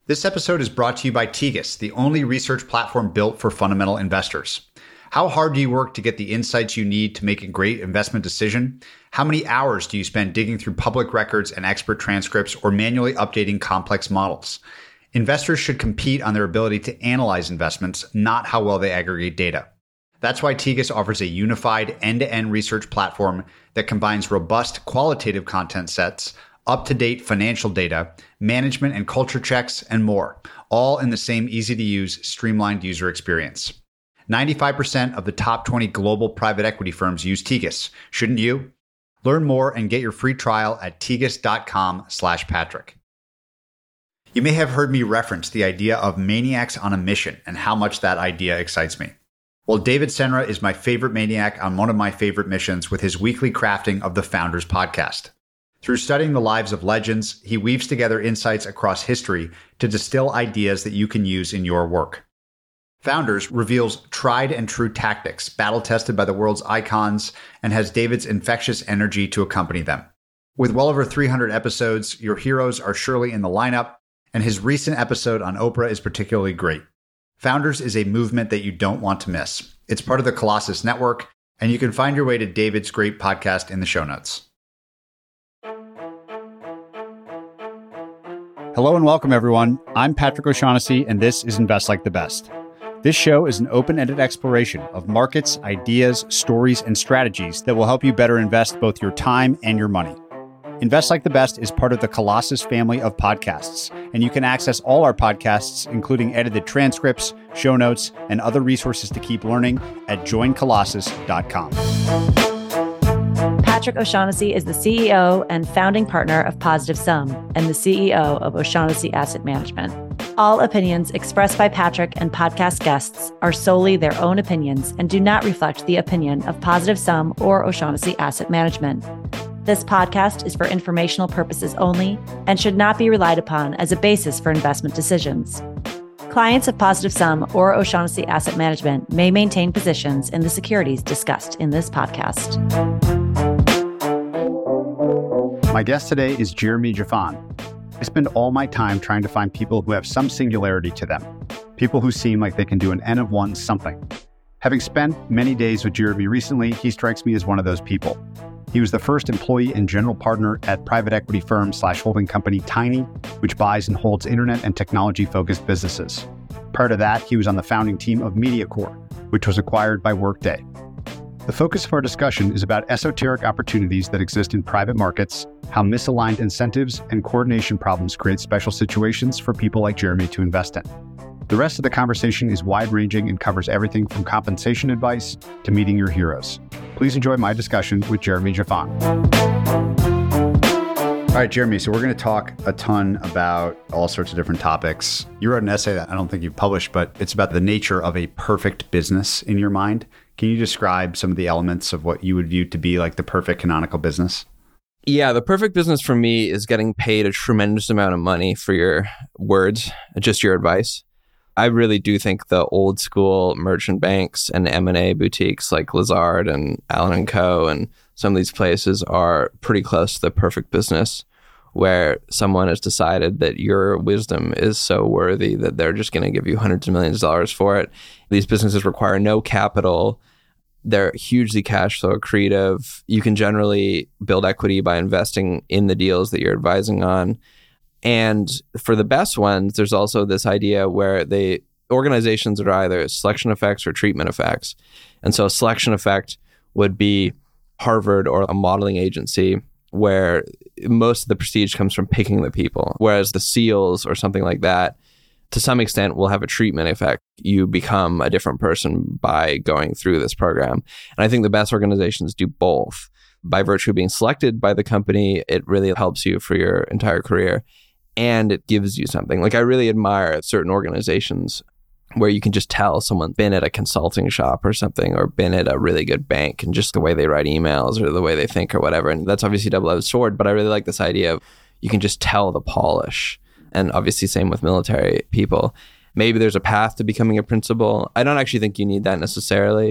This episode is brought to you by Tegus, the only research platform built for fundamental investors. How hard do you work to get the insights you need to make a great investment decision? How many hours do you spend digging through public records and expert transcripts or manually updating complex models? Investors should compete on their ability to analyze investments, not how well they aggregate data. That's why Tegus offers a unified end-to-end research platform that combines robust qualitative content sets, up-to-date financial data, management and culture checks, and more, all in the same easy-to-use, streamlined user experience. 95% of the top 20 global private equity firms use Tegus. Shouldn't you? Learn more and get your free trial at tegus.com/Patrick. You may have heard me reference the idea of maniacs on a mission and how much that idea excites me. Well, David Senra is my favorite maniac on one of my favorite missions with his weekly crafting of the Founders Podcast. Through studying the lives of legends, he weaves together insights across history to distill ideas that you can use in your work. Founders reveals tried and true tactics, battle-tested by the world's icons, and has David's infectious energy to accompany them. With well over 300 episodes, your heroes are surely in the lineup, and his recent episode on Oprah is particularly great. Founders is a movement that you don't want to miss. It's part of the Colossus Network, and you can find your way to David's great podcast in the show notes. Hello and welcome, everyone. I'm Patrick O'Shaughnessy, and this is Invest Like the Best. This show is an open-ended exploration of markets, ideas, stories, and strategies that will help you better invest both your time and your money. Invest Like the Best is part of the Colossus family of podcasts, and you can access all our podcasts, including edited transcripts, show notes, and other resources to keep learning at joincolossus.com. Patrick O'Shaughnessy is the CEO and founding partner of Positive Sum and the CEO of O'Shaughnessy Asset Management. All opinions expressed by Patrick and podcast guests are solely their own opinions and do not reflect the opinion of Positive Sum or O'Shaughnessy Asset Management. This podcast is for informational purposes only and should not be relied upon as a basis for investment decisions. Clients of Positive Sum or O'Shaughnessy Asset Management may maintain positions in the securities discussed in this podcast. My guest today is Jeremy Jaffan. I spend all my time trying to find people who have some singularity to them, people who seem like they can do an N of one something. Having spent many days with Jeremy recently, he strikes me as one of those people. He was the first employee and general partner at private equity firm / holding company Tiny, which buys and holds internet and technology-focused businesses. Prior to that, he was on the founding team of MediaCore, which was acquired by Workday. The focus of our discussion is about esoteric opportunities that exist in private markets, how misaligned incentives and coordination problems create special situations for people like Jeremy to invest in. The rest of the conversation is wide-ranging and covers everything from compensation advice to meeting your heroes. Please enjoy my discussion with Jeremy Jaffan. All right, Jeremy, so we're going to talk a ton about all sorts of different topics. You wrote an essay that I don't think you've published, but it's about the nature of a perfect business in your mind. Can you describe some of the elements of what you would view to be like the perfect canonical business? Yeah, the perfect business for me is getting paid a tremendous amount of money for your words, just your advice. I really do think the old school merchant banks and M&A boutiques like Lazard and Allen & Co. and some of these places are pretty close to the perfect business where someone has decided that your wisdom is so worthy that they're just going to give you hundreds of millions of dollars for it. These businesses require no capital. They're hugely cash flow accretive. You can generally build equity by investing in the deals that you're advising on. And for the best ones, there's also this idea where organizations are either selection effects or treatment effects. And so a selection effect would be Harvard or a modeling agency where most of the prestige comes from picking the people. Whereas the SEALs or something like that, to some extent, will have a treatment effect. You become a different person by going through this program. And I think the best organizations do both. By virtue of being selected by the company, it really helps you for your entire career. And it gives you something. Like I really admire certain organizations where you can just tell someone's been at a consulting shop or something, or been at a really good bank, and just the way they write emails or the way they think or whatever. And that's obviously a double-edged sword, but I really like this idea of you can just tell the polish. And obviously same with military people. Maybe there's a path to becoming a principal. I don't actually think you need that necessarily,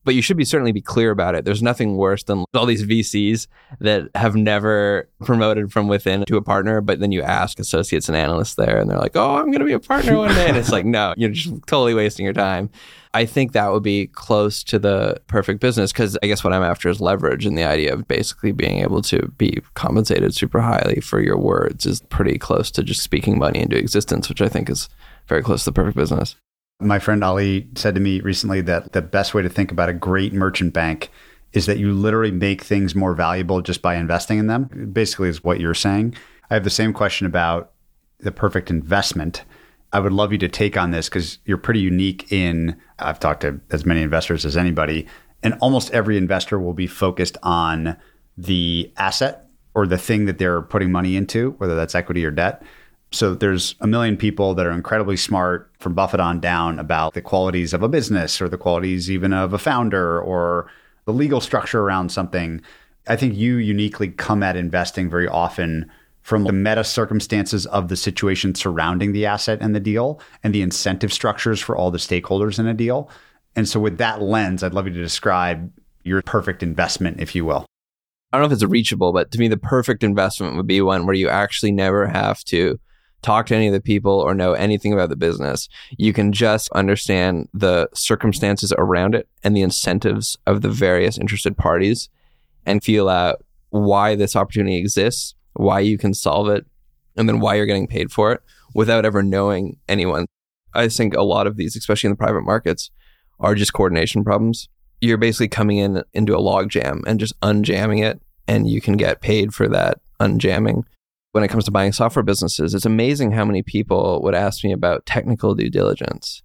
But you should certainly be clear about it. There's nothing worse than all these VCs that have never promoted from within to a partner, but then you ask associates and analysts there and they're like, oh, I'm going to be a partner one day. And it's like, no, you're just totally wasting your time. I think that would be close to the perfect business, because I guess what I'm after is leverage, and the idea of basically being able to be compensated super highly for your words is pretty close to just speaking money into existence, which I think is very close to the perfect business. My friend Ali said to me recently that the best way to think about a great merchant bank is that you literally make things more valuable just by investing in them. Basically is what you're saying. I have the same question about the perfect investment. I would love you to take on this because you're pretty unique in, I've talked to as many investors as anybody, and almost every investor will be focused on the asset or the thing that they're putting money into, whether that's equity or debt. So there's a million people that are incredibly smart from Buffett on down about the qualities of a business or the qualities even of a founder or the legal structure around something. I think you uniquely come at investing very often from the meta circumstances of the situation surrounding the asset and the deal and the incentive structures for all the stakeholders in a deal. And so with that lens, I'd love you to describe your perfect investment, if you will. I don't know if it's reachable, but to me, the perfect investment would be one where you actually never have to talk to any of the people or know anything about the business. You can just understand the circumstances around it and the incentives of the various interested parties and feel out why this opportunity exists, why you can solve it, and then why you're getting paid for it without ever knowing anyone. I think a lot of these, especially in the private markets, are just coordination problems. You're basically coming into a log jam and just unjamming it, and you can get paid for that unjamming. When it comes to buying software businesses, it's amazing how many people would ask me about technical due diligence.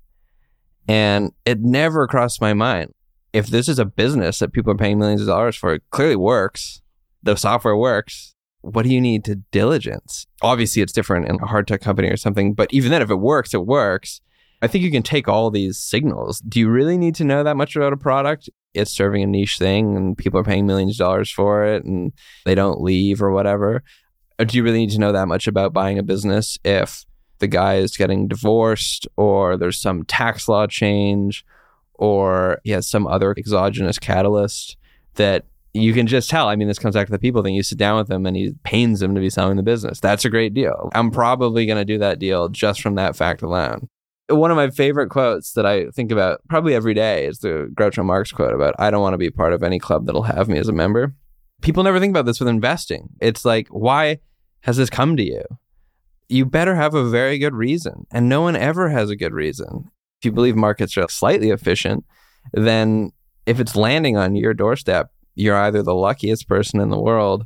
And it never crossed my mind. If this is a business that people are paying millions of dollars for, it clearly works. The software works. What do you need to diligence? Obviously, it's different in a hard tech company or something. But even then, if it works, it works. I think you can take all these signals. Do you really need to know that much about a product? It's serving a niche thing and people are paying millions of dollars for it and they don't leave or whatever. Or do you really need to know that much about buying a business if the guy is getting divorced or there's some tax law change or he has some other exogenous catalyst that you can just tell? I mean, this comes back to the people thing. You sit down with them and he pains them to be selling the business. That's a great deal. I'm probably going to do that deal just from that fact alone. One of my favorite quotes that I think about probably every day is the Groucho Marx quote about, I don't want to be part of any club that'll have me as a member. People never think about this with investing. It's like, why has this come to you? You better have a very good reason. And no one ever has a good reason. If you believe markets are slightly efficient, then if it's landing on your doorstep, you're either the luckiest person in the world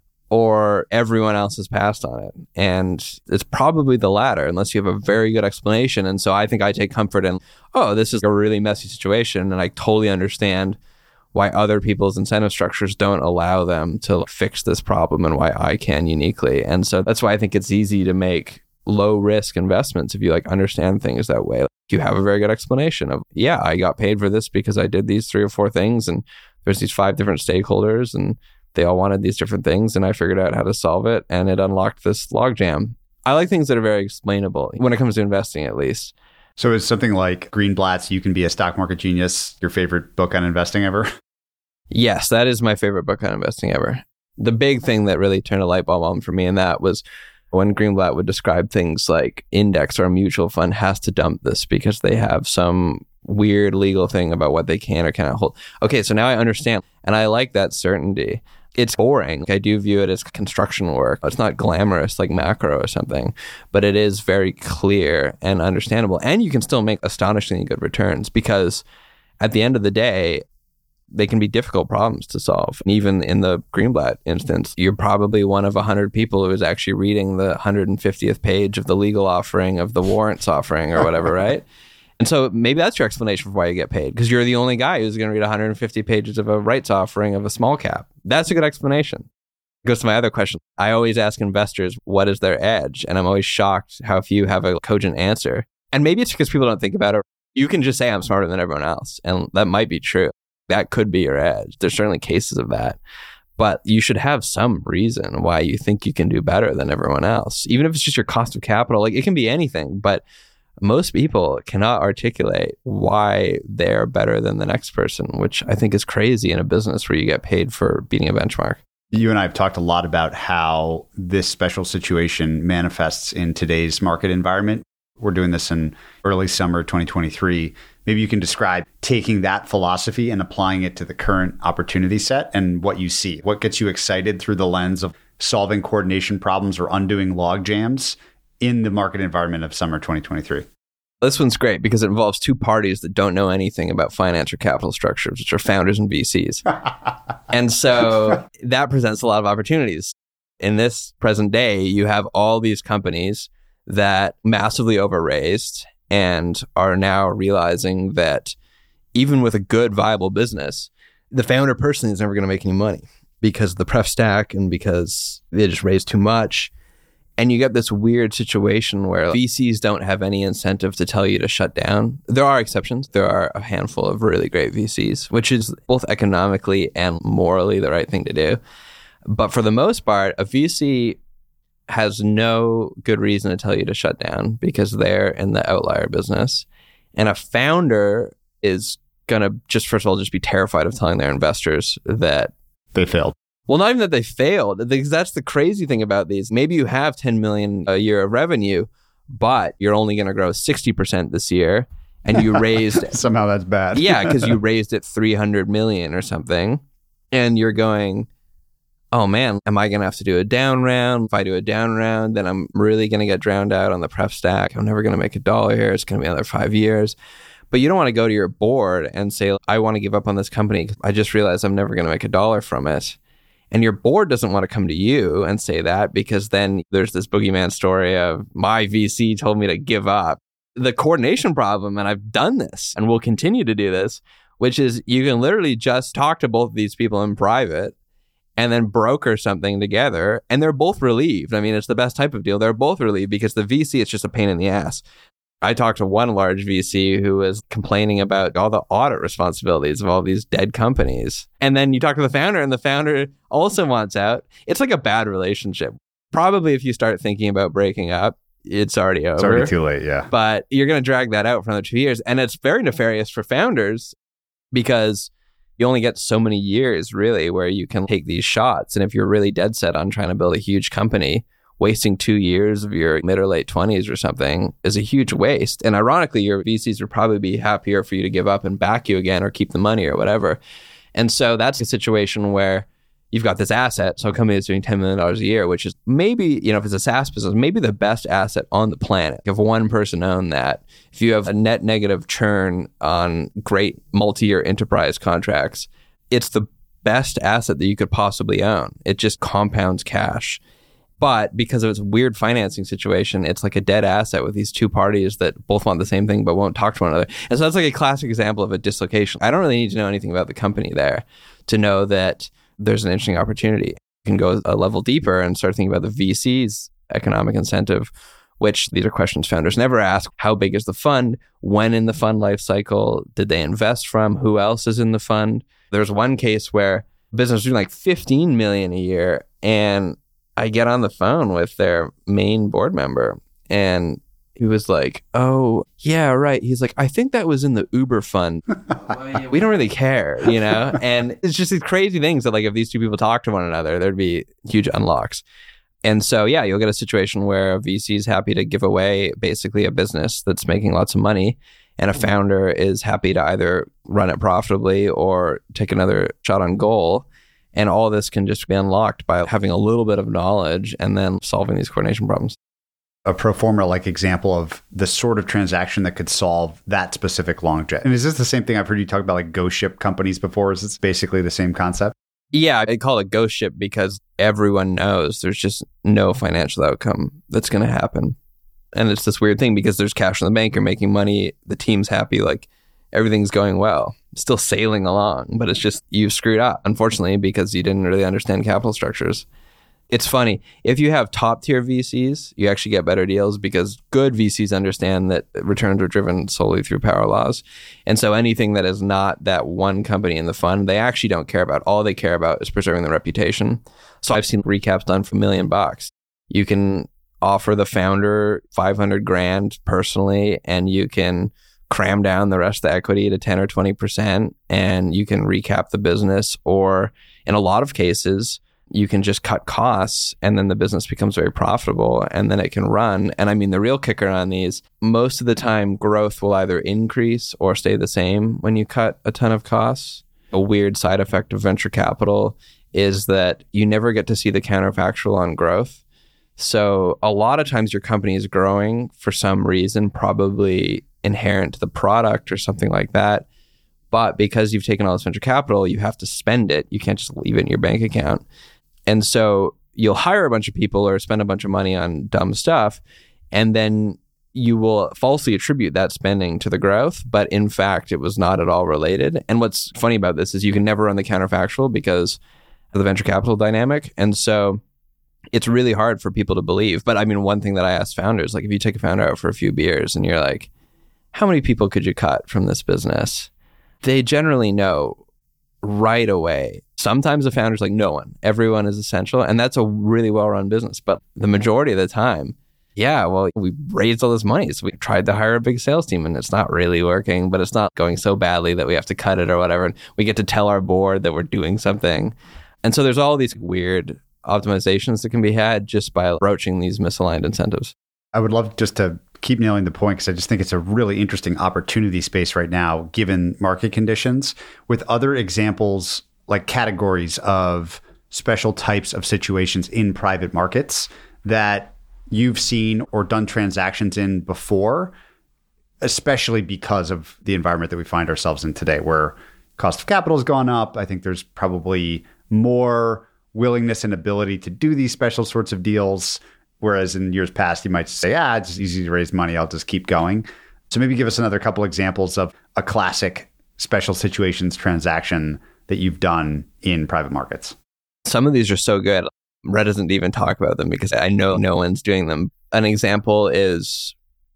or everyone else has passed on it. And it's probably the latter, unless you have a very good explanation. And so I think I take comfort in, oh, this is a really messy situation. And I totally understand why other people's incentive structures don't allow them to fix this problem and why I can uniquely. And so that's why I think it's easy to make low risk investments if you understand things that way. You have a very good explanation of, yeah, I got paid for this because I did these 3 or 4 things and there's these 5 different stakeholders and they all wanted these different things and I figured out how to solve it and it unlocked this logjam. I like things that are very explainable when it comes to investing, at least. So is something like Greenblatt's You Can Be a Stock Market Genius your favorite book on investing ever? Yes, that is my favorite book on investing ever. The big thing that really turned a light bulb on for me in that was when Greenblatt would describe things like index or a mutual fund has to dump this because they have some weird legal thing about what they can or cannot hold. Okay, so now I understand. And I like that certainty. It's boring. I do view it as construction work. It's not glamorous like macro or something, but it is very clear and understandable. And you can still make astonishingly good returns because at the end of the day, they can be difficult problems to solve. And even in the Greenblatt instance, you're probably one of 100 people who is actually reading the 150th page of the legal offering of the warrants offering or whatever, right? And so maybe that's your explanation for why you get paid, because you're the only guy who's going to read 150 pages of a rights offering of a small cap. That's a good explanation. It goes to my other question. I always ask investors, what is their edge? And I'm always shocked how few have a cogent answer. And maybe it's because people don't think about it. You can just say I'm smarter than everyone else. And that might be true. That could be your edge. There's certainly cases of that. But you should have some reason why you think you can do better than everyone else. Even if it's just your cost of capital, it can be anything. But most people cannot articulate why they're better than the next person, which I think is crazy in a business where you get paid for beating a benchmark. You and I have talked a lot about how this special situation manifests in today's market environment. We're doing this in early summer 2023. Maybe you can describe taking that philosophy and applying it to the current opportunity set and what you see. What gets you excited through the lens of solving coordination problems or undoing log jams in the market environment of summer 2023? This one's great because it involves two parties that don't know anything about finance or capital structures, which are founders and VCs. And so that presents a lot of opportunities. In this present day, you have all these companies that massively overraised and are now realizing that even with a good, viable business, the founder personally is never going to make any money because of the pref stack and because they just raised too much. And you get this weird situation where VCs don't have any incentive to tell you to shut down. There are exceptions. There are a handful of really great VCs, which is both economically and morally the right thing to do. But for the most part, a VC has no good reason to tell you to shut down because they're in the outlier business. And a founder is going to just, first of all, just be terrified of telling their investors that they failed. Well, not even that they failed, because that's the crazy thing about these. Maybe you have 10 million a year of revenue, but you're only going to grow 60% this year. And you raised... Somehow that's bad. Yeah, because you raised it 300 million or something. And you're going, oh man, am I going to have to do a down round? If I do a down round, then I'm really going to get drowned out on the pref stack. I'm never going to make $1 here. It's going to be another 5 years. But you don't want to go to your board and say, I want to give up on this company. I just realized I'm never going to make $1 from it. And your board doesn't want to come to you and say that because then there's this boogeyman story of my VC told me to give up. The coordination problem, and I've done this and will continue to do this, which is you can literally just talk to both of these people in private and then broker something together. And they're both relieved. I mean, it's the best type of deal. They're both relieved because the VC is just a pain in the ass. I talked to one large VC who was complaining about all the audit responsibilities of all these dead companies. And then you talk to the founder and the founder also wants out. It's like a bad relationship. Probably if you start thinking about breaking up, it's already over. It's already too late, yeah. But you're going to drag that out for another 2 years. And it's very nefarious for founders because you only get so many years really where you can take these shots. And if you're really dead set on trying to build a huge company, wasting 2 years of your mid or late 20s or something is a huge waste. And ironically, your VCs would probably be happier for you to give up and back you again or keep the money or whatever. And so that's a situation where you've got this asset. So a company is doing $10 million a year, which is maybe, if it's a SaaS business, maybe the best asset on the planet. If one person owned that, if you have a net negative churn on great multi-year enterprise contracts, it's the best asset that you could possibly own. It just compounds cash. But because of its weird financing situation, it's like a dead asset with these two parties that both want the same thing but won't talk to one another. And so that's like a classic example of a dislocation. I don't really need to know anything about the company there to know that there's an interesting opportunity. You can go a level deeper and start thinking about the VC's economic incentive, which these are questions founders never ask. How big is the fund? When in the fund life cycle did they invest from? Who else is in the fund? There's one case where business was doing like 15 million a year, and I get on the phone with their main board member and he was like, oh, yeah, right. He's like, I think that was in the Uber fund. We don't really care, And it's just these crazy things that like if these two people talk to one another, there'd be huge unlocks. And so, yeah, you'll get a situation where a VC is happy to give away basically a business that's making lots of money. And a founder is happy to either run it profitably or take another shot on goal. And all this can just be unlocked by having a little bit of knowledge and then solving these coordination problems. A pro forma like example of the sort of transaction that could solve that specific long jet. And is this the same thing I've heard you talk about like ghost ship companies before? Is this basically the same concept? Yeah, I call it ghost ship because everyone knows there's just no financial outcome that's going to happen. And it's this weird thing because there's cash in the bank, you're making money, the team's happy, like everything's going well. Still sailing along, but it's just you've screwed up, unfortunately, because you didn't really understand capital structures. It's funny. If you have top tier VCs, you actually get better deals because good VCs understand that returns are driven solely through power laws. And so anything that is not that one company in the fund, they actually don't care about. All they care about is preserving their reputation. So I've seen recaps done for $1 million. You can offer the founder 500 grand personally, and you can cram down the rest of the equity to 10 or 20%, and you can recap the business. Or in a lot of cases, you can just cut costs and then the business becomes very profitable and then it can run. And I mean, the real kicker on these, most of the time, growth will either increase or stay the same when you cut a ton of costs. A weird side effect of venture capital is that you never get to see the counterfactual on growth. So a lot of times your company is growing for some reason, probably inherent to the product or something like that. But because you've taken all this venture capital, you have to spend it. You can't just leave it in your bank account. And so you'll hire a bunch of people or spend a bunch of money on dumb stuff, and then you will falsely attribute that spending to the growth. But in fact, it was not at all related. And what's funny about this is you can never run the counterfactual because of the venture capital dynamic. And so it's really hard for people to believe. But I mean, one thing that I ask founders, like if you take a founder out for a few beers and you're like, how many people could you cut from this business? They generally know right away. Sometimes the founder's like, no one, everyone is essential. And that's a really well-run business. But the majority of the time, yeah, well, we raised all this money. So we tried to hire a big sales team and it's not really working, but it's not going so badly that we have to cut it or whatever. And we get to tell our board that we're doing something. And so there's all these weird optimizations that can be had just by broaching these misaligned incentives. I would love just to keep nailing the point because I just think it's a really interesting opportunity space right now, given market conditions, with other examples like categories of special types of situations in private markets that you've seen or done transactions in before, especially because of the environment that we find ourselves in today, where cost of capital has gone up. I think there's probably more willingness and ability to do these special sorts of deals. Whereas in years past, you might say, it's easy to raise money. I'll just keep going. So maybe give us another couple examples of a classic special situations transaction that you've done in private markets. Some of these are so good. Red doesn't even talk about them because I know no one's doing them. An example is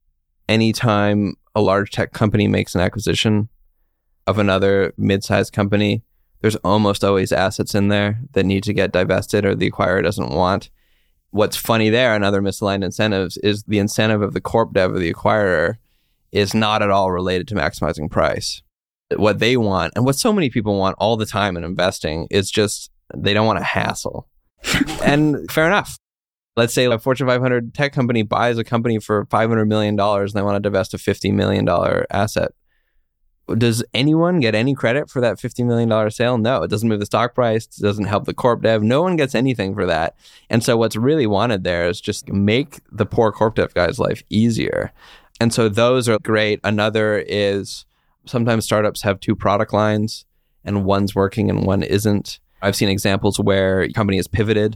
anytime a large tech company makes an acquisition of another mid-sized company, there's almost always assets in there that need to get divested or the acquirer doesn't want. What's funny there, and other misaligned incentives, is the incentive of the corp dev or the acquirer is not at all related to maximizing price. What they want, and what so many people want all the time in investing, is just they don't want a hassle. And fair enough. Let's say a Fortune 500 tech company buys a company for $500 million and they want to divest a $50 million asset. Does anyone get any credit for that $50 million sale? No, it doesn't move the stock price. It doesn't help the corp dev. No one gets anything for that. And so what's really wanted there is just make the poor corp dev guy's life easier. And so those are great. Another is sometimes startups have two product lines and one's working and one isn't. I've seen examples where a company has pivoted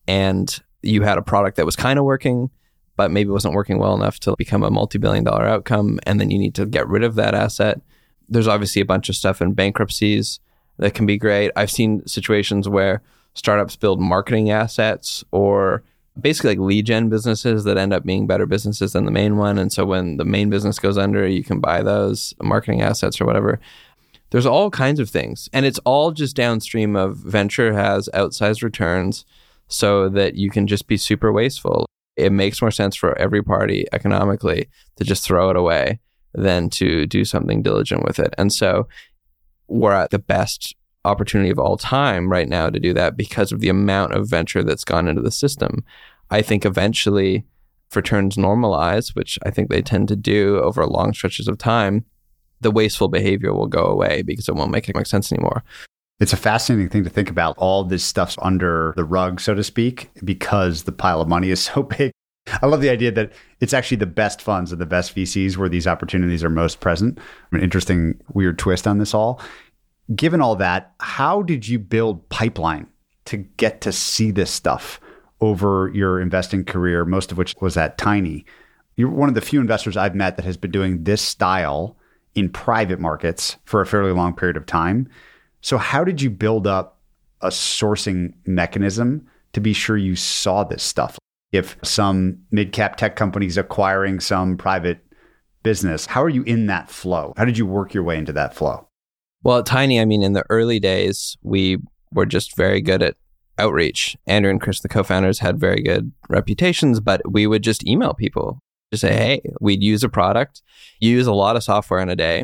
and you had a product that was kind of working, but maybe wasn't working well enough to become a multi-billion-dollar outcome. And then you need to get rid of that asset. There's obviously a bunch of stuff in bankruptcies that can be great. I've seen situations where startups build marketing assets or basically like lead gen businesses that end up being better businesses than the main one. And so when the main business goes under, you can buy those marketing assets or whatever. There's all kinds of things. And it's all just downstream of venture has outsized returns so that you can just be super wasteful. It makes more sense for every party economically to just throw it away than to do something diligent with it. And so we're at the best opportunity of all time right now to do that because of the amount of venture that's gone into the system. I think eventually, if returns normalize, which I think they tend to do over long stretches of time, the wasteful behavior will go away because it won't make sense anymore. It's a fascinating thing to think about. All this stuff's under the rug, so to speak, because the pile of money is so big. I love the idea that it's actually the best funds and the best VCs where these opportunities are most present. An interesting, weird twist on this all. Given all that, how did you build pipeline to get to see this stuff over your investing career, most of which was at Tiny? You're one of the few investors I've met that has been doing this style in private markets for a fairly long period of time. So how did you build up a sourcing mechanism to be sure you saw this stuff? If some mid-cap tech companies acquiring some private business, how are you in that flow? How did you work your way into that flow? Well, at Tiny, I mean, in the early days, we were just very good at outreach. Andrew and Chris, the co-founders, had very good reputations, but we would just email people to say, hey, we'd use a product, use a lot of software in a day,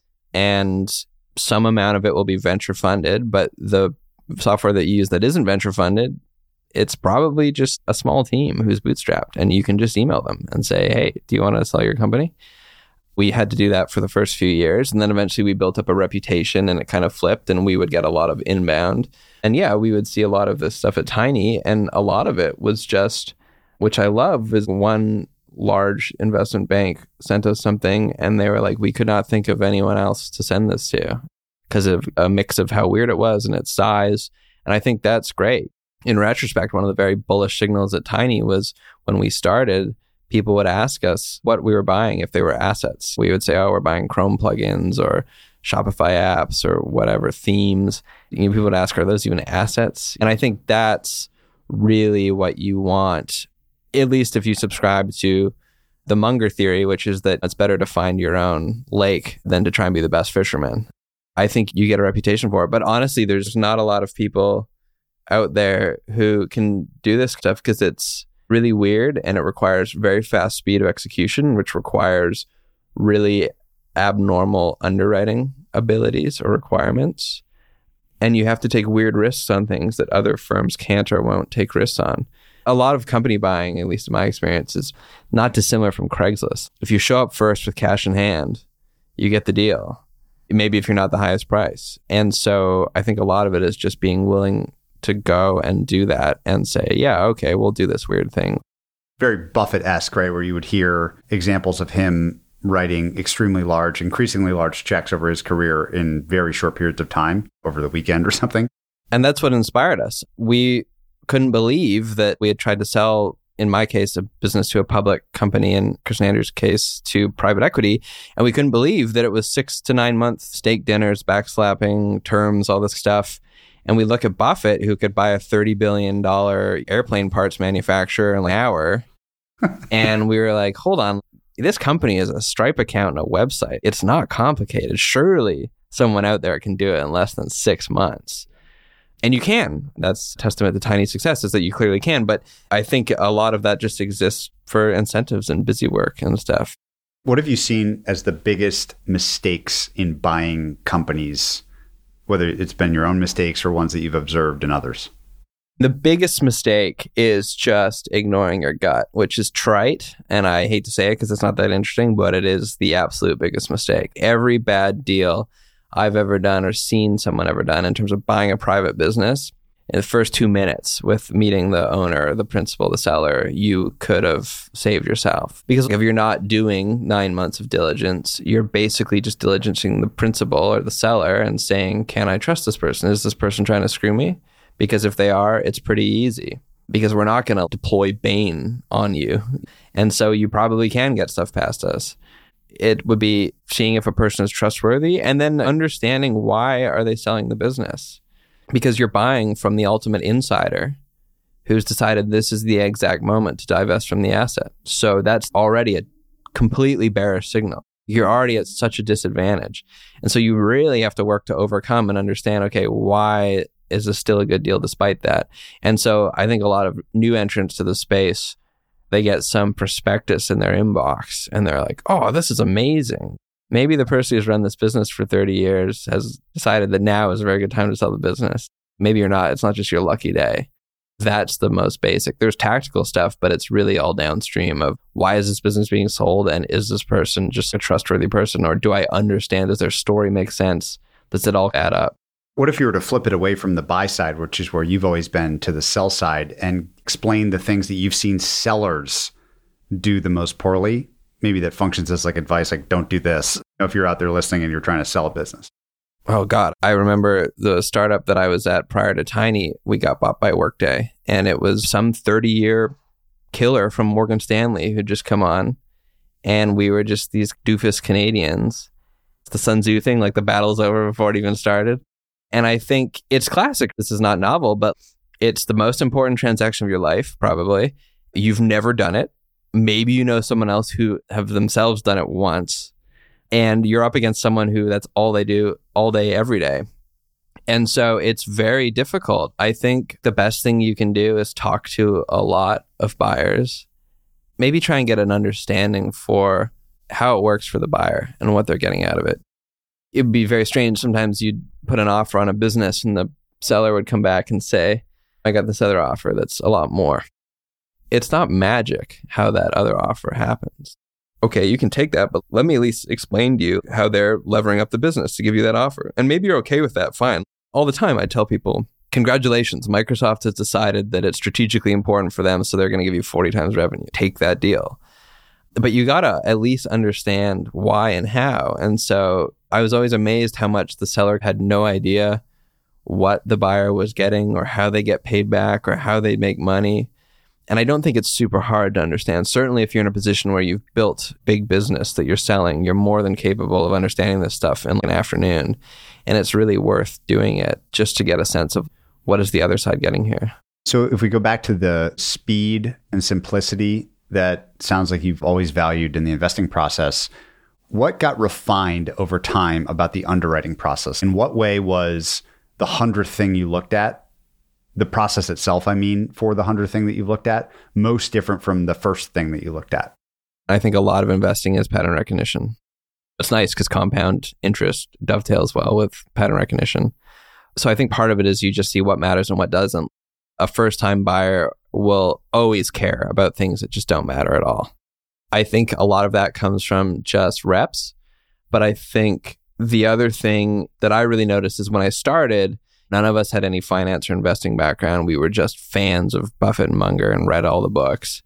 and some amount of it will be venture funded, but the software that you use that isn't venture funded, it's probably just a small team who's bootstrapped, and you can just email them and say, hey, do you want to sell your company? We had to do that for the first few years, and then eventually we built up a reputation, and it kind of flipped, and we would get a lot of inbound. And yeah, we would see a lot of this stuff at Tiny, and a lot of it was just, which I love, is one large investment bank sent us something, and they were like, we could not think of anyone else to send this to because of a mix of how weird it was and its size. And I think that's great. In retrospect, one of the very bullish signals at Tiny was when we started, people would ask us what we were buying if they were assets. We would say, oh, we're buying Chrome plugins or Shopify apps or whatever, themes. People would ask, are those even assets? And I think that's really what you want, at least if you subscribe to the Munger theory, which is that it's better to find your own lake than to try and be the best fisherman. I think you get a reputation for it. But honestly, there's not a lot of people out there who can do this stuff because it's really weird and it requires very fast speed of execution, which requires really abnormal underwriting abilities or requirements. And you have to take weird risks on things that other firms can't or won't take risks on. A lot of company buying, at least in my experience, is not dissimilar from Craigslist. If you show up first with cash in hand, you get the deal. Maybe if you're not the highest price. And so I think a lot of it is just being willing to go and do that and say, yeah, okay, we'll do this weird thing. Very Buffett-esque, right? Where you would hear examples of him writing extremely large, increasingly large checks over his career in very short periods of time, over the weekend or something. And that's what inspired us. We couldn't believe that we had tried to sell, in my case, a business to a public company, in Chris and Andrew's case, to private equity. And we couldn't believe that it was 6 to 9 month steak dinners, backslapping, terms, all this stuff. And we look at Buffett, who could buy a $30 billion airplane parts manufacturer in an hour. And we were like, hold on, this company is a Stripe account and a website. It's not complicated. Surely someone out there can do it in less than 6 months. And you can. That's testament to Tiny's success, is that you clearly can. But I think a lot of that just exists for incentives and busy work and stuff. What have you seen as the biggest mistakes in buying companies, whether it's been your own mistakes or ones that you've observed in others? The biggest mistake is just ignoring your gut, which is trite. And I hate to say it because it's not that interesting, but it is the absolute biggest mistake. Every bad deal I've ever done or seen someone ever done in terms of buying a private business, in the first 2 minutes with meeting the owner, the principal, the seller, you could have saved yourself. Because if you're not doing 9 months of diligence, you're basically just diligencing the principal or the seller and saying, can I trust this person? Is this person trying to screw me? Because if they are, it's pretty easy. Because we're not going to deploy Bane on you. And so you probably can get stuff past us. It would be seeing if a person is trustworthy and then understanding why are they selling the business. Because you're buying from the ultimate insider who's decided this is the exact moment to divest from the asset. So that's already a completely bearish signal. You're already at such a disadvantage. And so you really have to work to overcome and understand, okay, why is this still a good deal despite that? And so I think a lot of new entrants to the space, they get some prospectus in their inbox and they're like, oh, this is amazing. Maybe the person who's run this business for 30 years has decided that now is a very good time to sell the business. Maybe you're not. It's not just your lucky day. That's the most basic. There's tactical stuff, but it's really all downstream of why is this business being sold? And is this person just a trustworthy person? Or do I understand? Does their story make sense? Does it all add up? What if you were to flip it away from the buy side, which is where you've always been, to the sell side, and explain the things that you've seen sellers do the most poorly? Maybe that functions as like advice, like don't do this if you're out there listening and you're trying to sell a business. Oh God, I remember the startup that I was at prior to Tiny, we got bought by Workday, and it was some 30-year killer from Morgan Stanley who'd just come on, and we were just these doofus Canadians. It's the Sun Tzu thing, like the battle's over before it even started. And I think it's classic. This is not novel, but it's the most important transaction of your life, probably. You've never done it. Maybe you know someone else who have themselves done it once. And you're up against someone who that's all they do all day, every day. And so it's very difficult. I think the best thing you can do is talk to a lot of buyers, maybe try and get an understanding for how it works for the buyer and what they're getting out of it. It'd be very strange. Sometimes you'd put an offer on a business and the seller would come back and say, I got this other offer that's a lot more. It's not magic how that other offer happens. Okay, you can take that, but let me at least explain to you how they're levering up the business to give you that offer. And maybe you're okay with that, fine. All the time, I tell people, congratulations, Microsoft has decided that it's strategically important for them, so they're going to give you 40 times revenue. Take that deal. But you got to at least understand why and how. And so I was always amazed how much the seller had no idea what the buyer was getting or how they get paid back or how they make money. And I don't think it's super hard to understand. Certainly if you're in a position where you've built big business that you're selling, you're more than capable of understanding this stuff in an afternoon. And it's really worth doing it just to get a sense of what is the other side getting here. So if we go back to the speed and simplicity that sounds like you've always valued in the investing process, what got refined over time about the underwriting process? In what way was the 100th thing you looked at, the process itself, I mean, for the 100th thing that you looked at, most different from the first thing that you looked at? I think a lot of investing is pattern recognition. It's nice because compound interest dovetails well with pattern recognition. So I think part of it is you just see what matters and what doesn't. A first-time buyer will always care about things that just don't matter at all. I think a lot of that comes from just reps. But I think the other thing that I really noticed is when I started, none of us had any finance or investing background. We were just fans of Buffett and Munger and read all the books.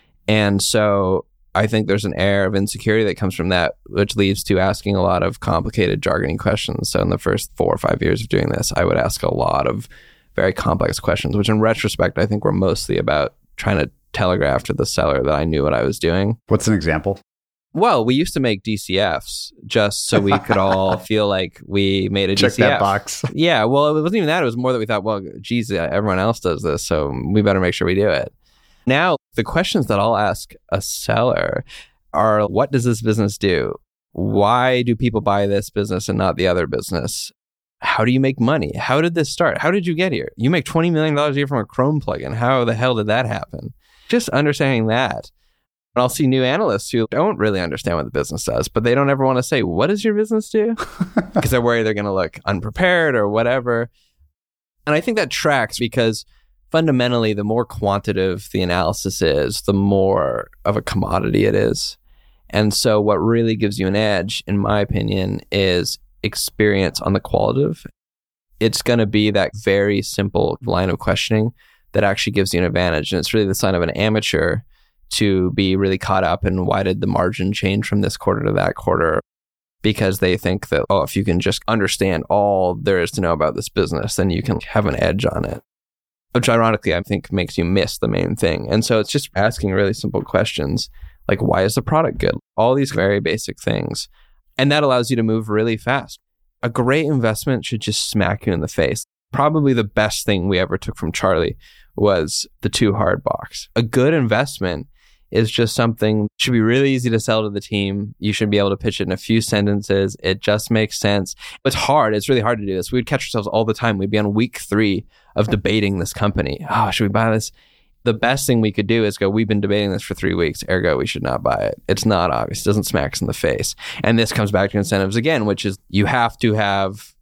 And so I think there's an air of insecurity that comes from that, which leads to asking a lot of complicated, jargony questions. So in the first 4 or 5 years of doing this, I would ask a lot of very complex questions, which in retrospect, I think were mostly about trying to telegraph to the seller that I knew what I was doing. What's an example? Well, we used to make DCFs just so we could all feel like we made a Check DCF. that box. Yeah, well, it wasn't even that. It was more that we thought, well, geez, everyone else does this, so we better make sure we do it. Now, the questions that I'll ask a seller are, what does this business do? Why do people buy this business and not the other business? How do you make money? How did this start? How did you get here? You make $20 million a year from a Chrome plugin. How the hell did that happen? Just understanding that. And I'll see new analysts who don't really understand what the business does, but they don't ever want to say, what does your business do? Because they're worried they're going to look unprepared or whatever. And I think that tracks because fundamentally, the more quantitative the analysis is, the more of a commodity it is. And so what really gives you an edge, in my opinion, is experience on the qualitative. It's going to be that very simple line of questioning that actually gives you an advantage. And it's really the sign of an amateur to be really caught up in why did the margin change from this quarter to that quarter, because they think that, oh, if you can just understand all there is to know about this business, then you can have an edge on it, which ironically I think makes you miss the main thing. And so it's just asking really simple questions like, why is the product good? All these very basic things. And that allows you to move really fast. A great investment should just smack you in the face. Probably the best thing we ever took from Charlie was the Too Hard box. A good investment is just something that should be really easy to sell to the team. You should be able to pitch it in a few sentences. It just makes sense. It's hard. It's really hard to do this. We would catch ourselves all the time. We'd be on week 3 of debating this company. Oh, should we buy this? The best thing we could do is go, we've been debating this for 3 weeks, ergo we should not buy it. It's not obvious. It doesn't smack us in the face. And this comes back to incentives again, which is you have to have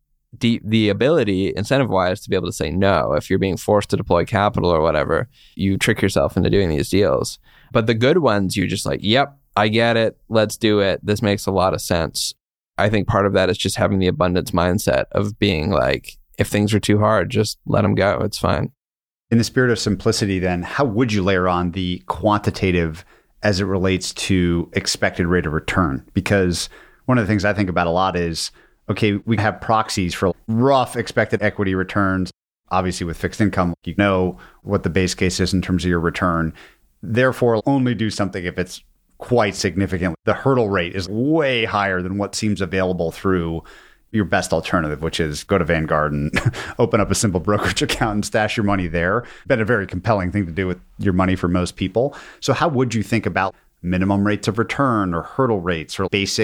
the ability, incentive-wise, to be able to say no. If you're being forced to deploy capital or whatever, you trick yourself into doing these deals. But the good ones, you're just like, yep, I get it. Let's do it. This makes a lot of sense. I think part of that is just having the abundance mindset of being like, if things are too hard, just let them go. It's fine. In the spirit of simplicity, then, how would you layer on the quantitative as it relates to expected rate of return? Because one of the things I think about a lot is, okay, we have proxies for rough expected equity returns. Obviously, with fixed income, you know what the base case is in terms of your return. Therefore, only do something if it's quite significant. The hurdle rate is way higher than what seems available through your best alternative, which is go to Vanguard and open up a simple brokerage account and stash your money there. Been a very compelling thing to do with your money for most people. So how would you think about minimum rates of return or hurdle rates or basic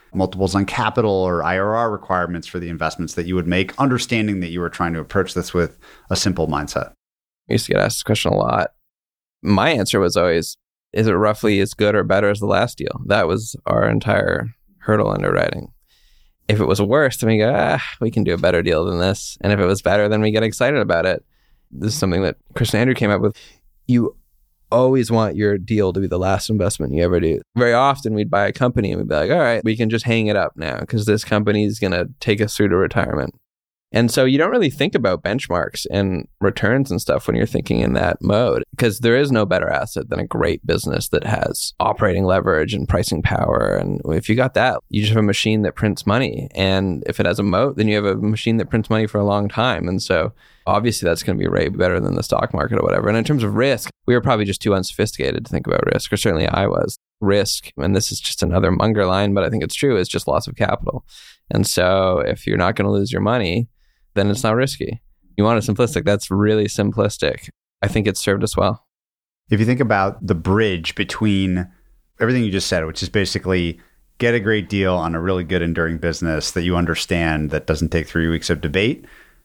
multiples on capital or IRR requirements for the investments that you would make, understanding that you were trying to approach this with a simple mindset? I used to get asked this question a lot. My answer was always, is it roughly as good or better as the last deal? That was our entire hurdle underwriting. If it was worse, then we go, we can do a better deal than this. And if it was better, then we get excited about it. This is something that Chris and Andrew came up with. You always want your deal to be the last investment you ever do. Very often we'd buy a company and we'd be like, all right, we can just hang it up now because this company is going to take us through to retirement. And so you don't really think about benchmarks and returns and stuff when you're thinking in that mode, because there is no better asset than a great business that has operating leverage and pricing power. And if you got that, you just have a machine that prints money. And if it has a moat, then you have a machine that prints money for a long time. And so obviously that's going to be way better than the stock market or whatever. And in terms of risk, we were probably just too unsophisticated to think about risk, or certainly I was. Risk, and this is just another Munger line, but I think it's true, is just loss of capital. And so if you're not going to lose your money, then it's not risky. You want it simplistic. That's really simplistic. I think it's served us well. If you think about the bridge between everything you just said, which is basically get a great deal on a really good enduring business that you understand that doesn't take 3 weeks of debate,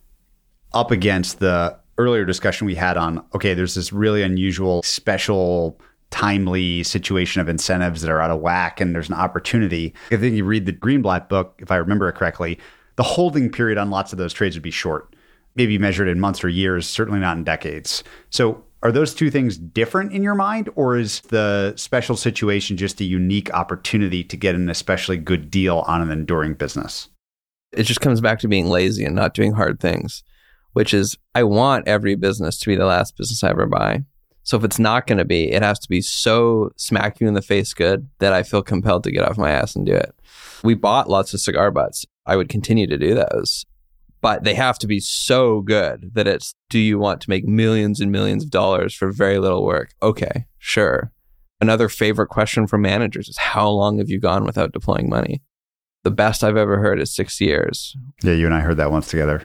up against the earlier discussion we had on, okay, there's this really unusual, special, timely situation of incentives that are out of whack and there's an opportunity. I think you read the Greenblatt book, if I remember it correctly, the holding period on lots of those trades would be short, maybe measured in months or years, certainly not in decades. So are those two things different in your mind, or is the special situation just a unique opportunity to get an especially good deal on an enduring business? It just comes back to being lazy and not doing hard things, which is I want every business to be the last business I ever buy. So if it's not going to be, it has to be so smack you in the face good that I feel compelled to get off my ass and do it. We bought lots of cigar butts. I would continue to do those, but they have to be so good that it's, do you want to make millions and millions of dollars for very little work? Okay, sure. Another favorite question from managers is, how long have you gone without deploying money? The best I've ever heard is 6 years. Yeah, you and I heard that once together.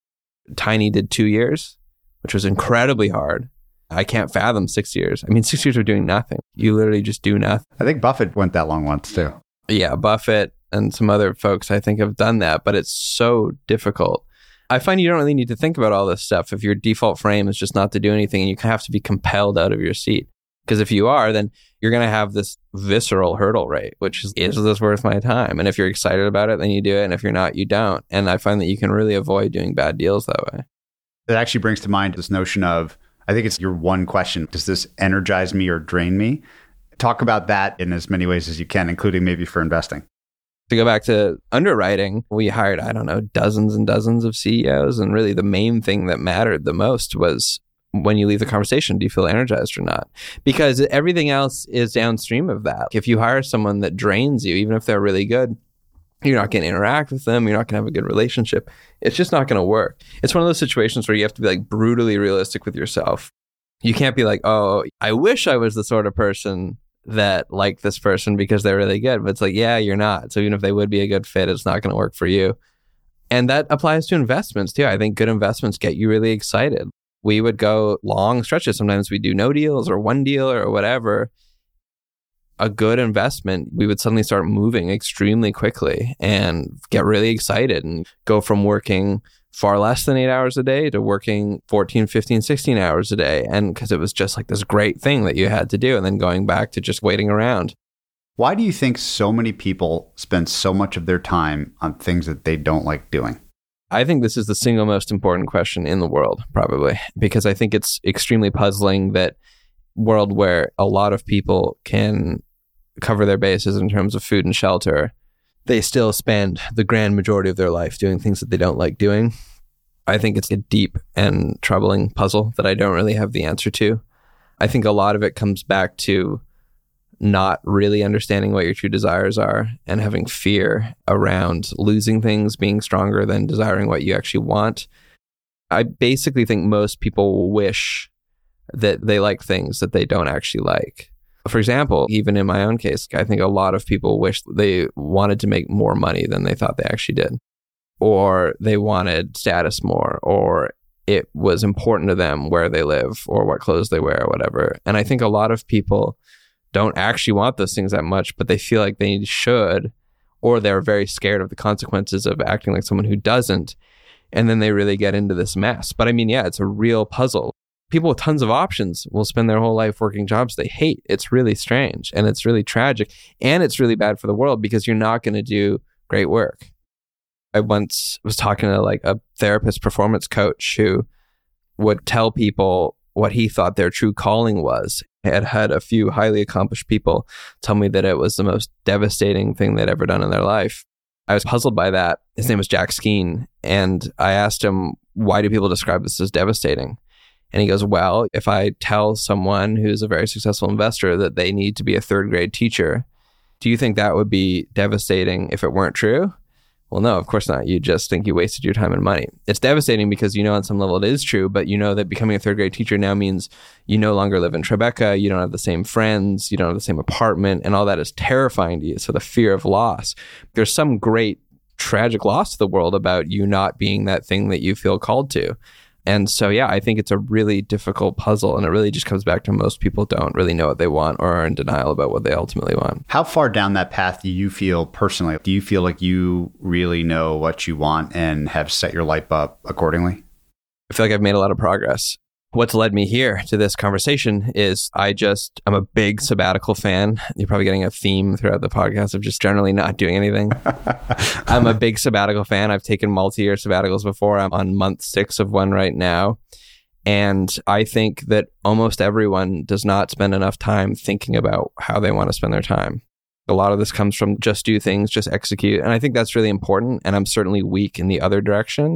Tiny did 2 years, which was incredibly hard. I can't fathom 6 years. I mean, 6 years of doing nothing. You literally just do nothing. I think Buffett went that long once too. Yeah, Buffett and some other folks I think have done that, but it's so difficult. I find you don't really need to think about all this stuff if your default frame is just not to do anything and you have to be compelled out of your seat. Because if you are, then you're going to have this visceral hurdle rate, which is this worth my time? And if you're excited about it, then you do it. And if you're not, you don't. And I find that you can really avoid doing bad deals that way. That actually brings to mind this notion of, I think it's your one question, does this energize me or drain me? Talk about that in as many ways as you can, including maybe for investing. To go back to underwriting, we hired, dozens and dozens of CEOs. And really the main thing that mattered the most was, when you leave the conversation, do you feel energized or not? Because everything else is downstream of that. If you hire someone that drains you, even if they're really good, you're not going to interact with them. You're not going to have a good relationship. It's just not going to work. It's one of those situations where you have to be like brutally realistic with yourself. You can't be like, oh, I wish I was the sort of person that liked this person because they're really good. But it's like, yeah, you're not. So even if they would be a good fit, it's not going to work for you. And that applies to investments too. I think good investments get you really excited. We would go long stretches. Sometimes we do no deals or one deal or whatever. A good investment, we would suddenly start moving extremely quickly and get really excited and go from working far less than 8 hours a day to working 14, 15, 16 hours a day. And because it was just like this great thing that you had to do, and then going back to just waiting around. Why do you think so many people spend so much of their time on things that they don't like doing? I think this is the single most important question in the world, probably, because I think it's extremely puzzling that world where a lot of people can cover their bases in terms of food and shelter, they still spend the grand majority of their life doing things that they don't like doing. I think it's a deep and troubling puzzle that I don't really have the answer to. I think a lot of it comes back to not really understanding what your true desires are and having fear around losing things, being stronger than desiring what you actually want. I basically think most people wish that they like things that they don't actually like. For example, even in my own case, I think a lot of people wish they wanted to make more money than they thought they actually did, or they wanted status more, or it was important to them where they live or what clothes they wear or whatever. And I think a lot of people don't actually want those things that much, but they feel like they should, or they're very scared of the consequences of acting like someone who doesn't. And then they really get into this mess. But I mean, yeah, it's a real puzzle. People with tons of options will spend their whole life working jobs they hate. It's really strange and it's really tragic. And it's really bad for the world because you're not going to do great work. I once was talking to like a therapist performance coach who would tell people what he thought their true calling was. I had had a few highly accomplished people tell me that it was the most devastating thing they'd ever done in their life. I was puzzled by that. His name was Jack Skeen. And I asked him, why do people describe this as devastating? And he goes, well, if I tell someone who's a very successful investor that they need to be a third grade teacher, do you think that would be devastating if it weren't true? Well, no, of course not. You just think you wasted your time and money. It's devastating because you know on some level it is true, but you know that becoming a third grade teacher now means you no longer live in Tribeca, you don't have the same friends, you don't have the same apartment, and all that is terrifying to you. So the fear of loss. There's some great tragic loss to the world about you not being that thing that you feel called to. And so, yeah, I think it's a really difficult puzzle, and it really just comes back to most people don't really know what they want or are in denial about what they ultimately want. How far down that path do you feel personally? Do you feel like you really know what you want and have set your life up accordingly? I feel like I've made a lot of progress. What's led me here to this conversation is I'm a big sabbatical fan. You're probably getting a theme throughout the podcast of just generally not doing anything. I'm a big sabbatical fan. I've taken multi-year sabbaticals before. I'm on month 6 of one right now. And I think that almost everyone does not spend enough time thinking about how they want to spend their time. A lot of this comes from just do things, just execute. And I think that's really important. And I'm certainly weak in the other direction.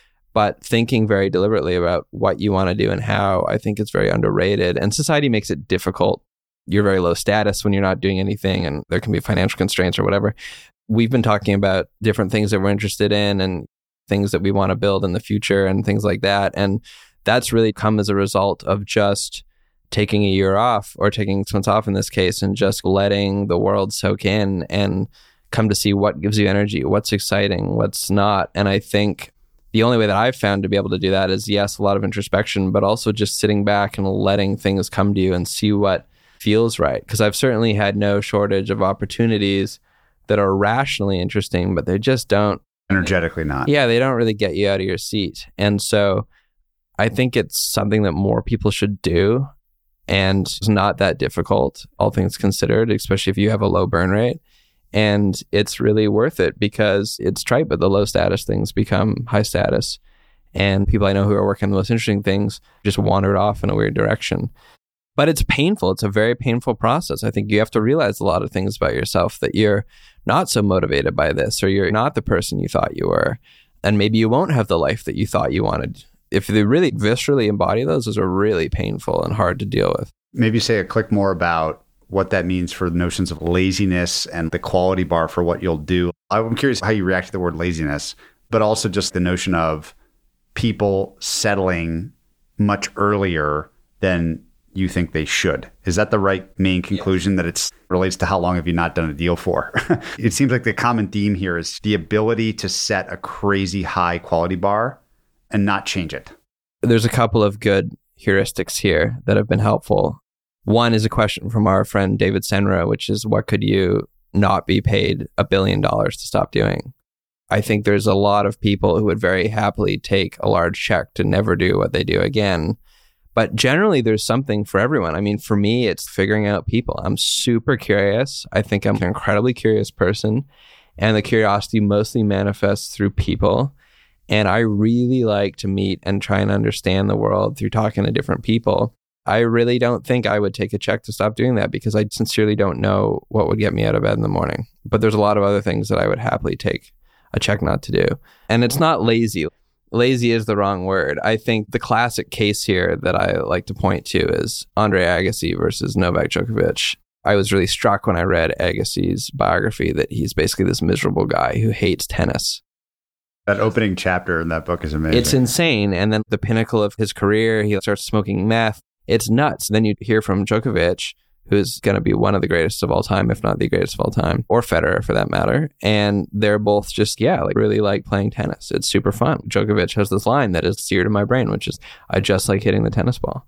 But thinking very deliberately about what you want to do and how, I think it's very underrated. And society makes it difficult. You're very low status when you're not doing anything, and there can be financial constraints or whatever. We've been talking about different things that we're interested in and things that we want to build in the future and things like that. And that's really come as a result of just taking a year off, or taking 6 months off in this case, and just letting the world soak in and come to see what gives you energy, what's exciting, what's not. And I think the only way that I've found to be able to do that is, yes, a lot of introspection, but also just sitting back and letting things come to you and see what feels right. Because I've certainly had no shortage of opportunities that are rationally interesting, but they just don't. Energetically not. Yeah, they don't really get you out of your seat. And so I think it's something that more people should do. And it's not that difficult, all things considered, especially if you have a low burn rate. And it's really worth it because it's trite, but the low status things become high status. And people I know who are working on the most interesting things just wandered off in a weird direction. But it's painful. It's a very painful process. I think you have to realize a lot of things about yourself, that you're not so motivated by this, or you're not the person you thought you were. And maybe you won't have the life that you thought you wanted. If they really viscerally embody those are really painful and hard to deal with. Maybe say a click more about what that means for the notions of laziness and the quality bar for what you'll do. I'm curious how you react to the word laziness, but also just the notion of people settling much earlier than you think they should. Is that the right main conclusion, that it relates to how long have you not done a deal for? It seems like the common theme here is the ability to set a crazy high quality bar and not change it. There's a couple of good heuristics here that have been helpful. One is a question from our friend David Senra, which is, what could you not be paid $1 billion to stop doing? I think there's a lot of people who would very happily take a large check to never do what they do again. But generally, there's something for everyone. I mean, for me, it's figuring out people. I'm super curious. I think I'm an incredibly curious person. And the curiosity mostly manifests through people. And I really like to meet and try and understand the world through talking to different people. I really don't think I would take a check to stop doing that because I sincerely don't know what would get me out of bed in the morning. But there's a lot of other things that I would happily take a check not to do. And it's not lazy. Lazy is the wrong word. I think the classic case here that I like to point to is Andre Agassi versus Novak Djokovic. I was really struck when I read Agassi's biography that he's basically this miserable guy who hates tennis. That opening chapter in that book is amazing. It's insane. And then the pinnacle of his career, he starts smoking meth. It's nuts. Then you hear from Djokovic, who's going to be one of the greatest of all time, if not the greatest of all time, or Federer for that matter. And they're both just, really like playing tennis. It's super fun. Djokovic has this line that is seared in my brain, which is, I just like hitting the tennis ball.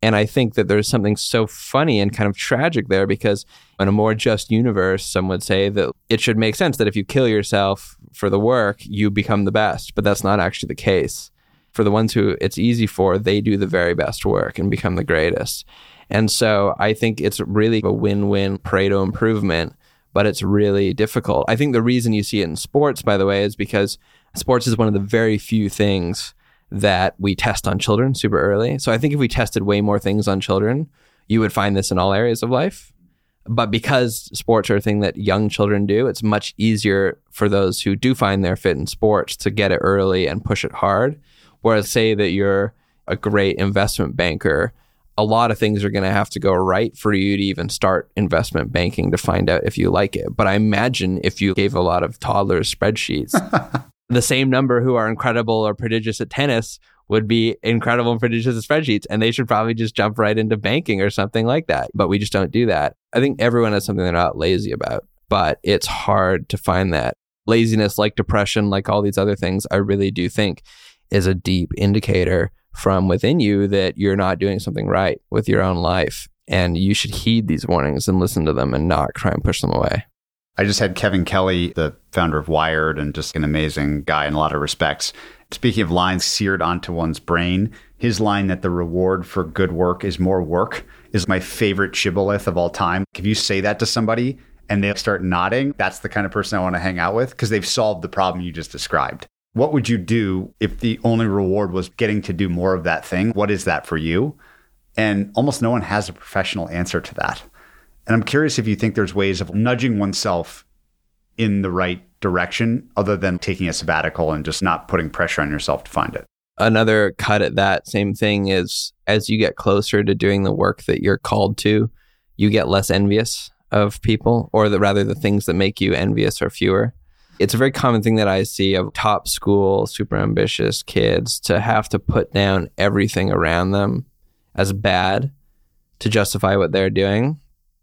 And I think that there's something so funny and kind of tragic there, because in a more just universe, some would say that it should make sense that if you kill yourself for the work, you become the best. But that's not actually the case. For the ones who it's easy for, they do the very best work and become the greatest. And so I think it's really a win-win Pareto improvement, but it's really difficult. I think the reason you see it in sports, by the way, is because sports is one of the very few things that we test on children super early. So I think if we tested way more things on children, you would find this in all areas of life. But because sports are a thing that young children do, it's much easier for those who do find their fit in sports to get it early and push it hard. Whereas say that you're a great investment banker, a lot of things are going to have to go right for you to even start investment banking to find out if you like it. But I imagine if you gave a lot of toddlers spreadsheets, the same number who are incredible or prodigious at tennis would be incredible and prodigious at spreadsheets, and they should probably just jump right into banking or something like that. But we just don't do that. I think everyone has something they're not lazy about, but it's hard to find that. Laziness, like depression, like all these other things, I really do think is a deep indicator from within you that you're not doing something right with your own life. And you should heed these warnings and listen to them and not try and push them away. I just had Kevin Kelly, the founder of Wired, and just an amazing guy in a lot of respects. Speaking of lines seared onto one's brain, his line that the reward for good work is more work is my favorite shibboleth of all time. If you say that to somebody and they start nodding, that's the kind of person I want to hang out with, because they've solved the problem you just described. What would you do if the only reward was getting to do more of that thing? What is that for you? And almost no one has a professional answer to that. And I'm curious if you think there's ways of nudging oneself in the right direction other than taking a sabbatical and just not putting pressure on yourself to find it. Another cut at that same thing is, as you get closer to doing the work that you're called to, you get less envious of people, or rather the things that make you envious are fewer. It's a very common thing that I see of top school, super ambitious kids to have to put down everything around them as bad to justify what they're doing.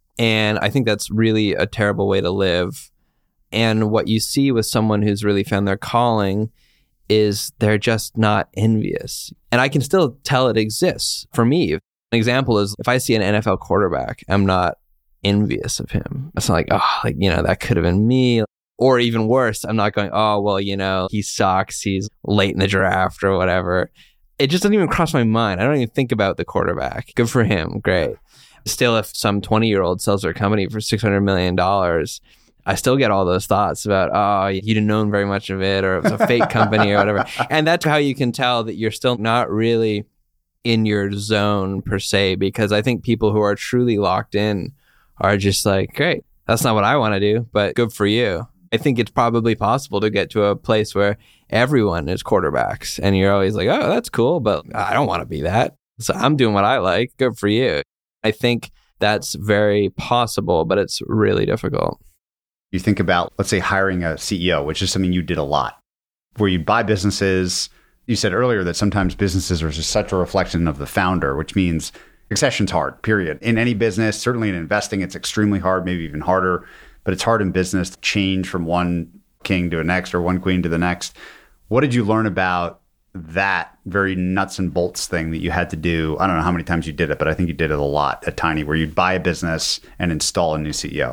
And I think that's really a terrible way to live. And what you see with someone who's really found their calling is they're just not envious. And I can still tell it exists. For me, an example is if I see an NFL quarterback, I'm not envious of him. It's not like, oh, like, that could have been me. Or even worse, I'm not going, oh, well, he sucks. He's late in the draft or whatever. It just doesn't even cross my mind. I don't even think about the quarterback. Good for him. Great. Still, if some 20-year-old sells their company for $600 million, I still get all those thoughts about, oh, you didn't own very much of it, or it was a fake company or whatever. And that's how you can tell that you're still not really in your zone per se, because I think people who are truly locked in are just like, great, that's not what I want to do, but good for you. I think it's probably possible to get to a place where everyone is quarterbacks and you're always like, oh, that's cool, but I don't want to be that. So I'm doing what I like. Good for you. I think that's very possible, but it's really difficult. You think about, let's say, hiring a CEO, which is something you did a lot, where you buy businesses. You said earlier that sometimes businesses are just such a reflection of the founder, which means succession's hard, period. In any business, certainly in investing, it's extremely hard, maybe even harder. But it's hard in business to change from one king to the next or one queen to the next. What did you learn about that very nuts and bolts thing that you had to do? I don't know how many times you did it, but I think you did it a lot at Tiny, where you'd buy a business and install a new CEO.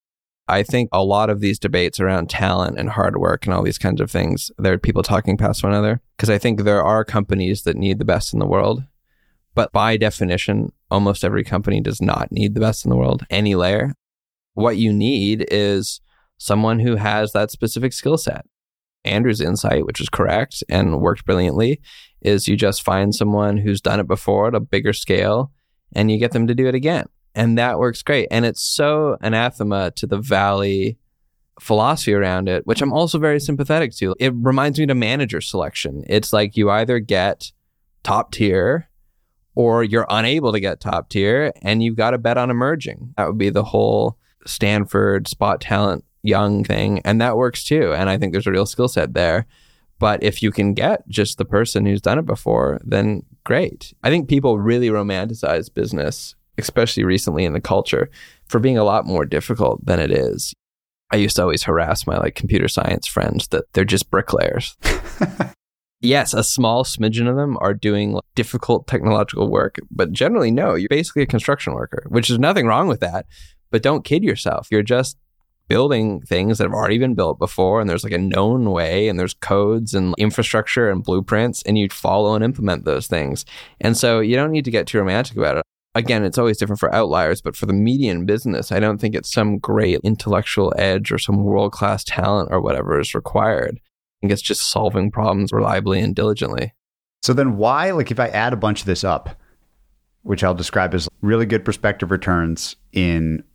I think a lot of these debates around talent and hard work and all these kinds of things, there are people talking past one another, because I think there are companies that need the best in the world. But by definition, almost every company does not need the best in the world, any layer. What you need is someone who has that specific skill set. Andrew's insight, which is correct and worked brilliantly, is you just find someone who's done it before at a bigger scale and you get them to do it again. And that works great. And it's so anathema to the Valley philosophy around it, which I'm also very sympathetic to. It reminds me of manager selection. It's like you either get top tier or you're unable to get top tier and you've got to bet on emerging. That would be the whole Stanford spot talent young thing, and that works too. And I think there's a real skill set there. But if you can get just the person who's done it before, then great. I think people really romanticize business, especially recently in the culture, for being a lot more difficult than it is. I used to always harass my computer science friends that they're just bricklayers. Yes, a small smidgen of them are doing difficult technological work, but generally, no, you're basically a construction worker, which is nothing wrong with that. But don't kid yourself. You're just building things that have already been built before, and there's like a known way, and there's codes and infrastructure and blueprints, and you follow and implement those things. And so you don't need to get too romantic about it. Again, it's always different for outliers, but for the median business, I don't think it's some great intellectual edge or some world-class talent or whatever is required. I think it's just solving problems reliably and diligently. So then why, like if I add a bunch of this up, which I'll describe as really good prospective returns in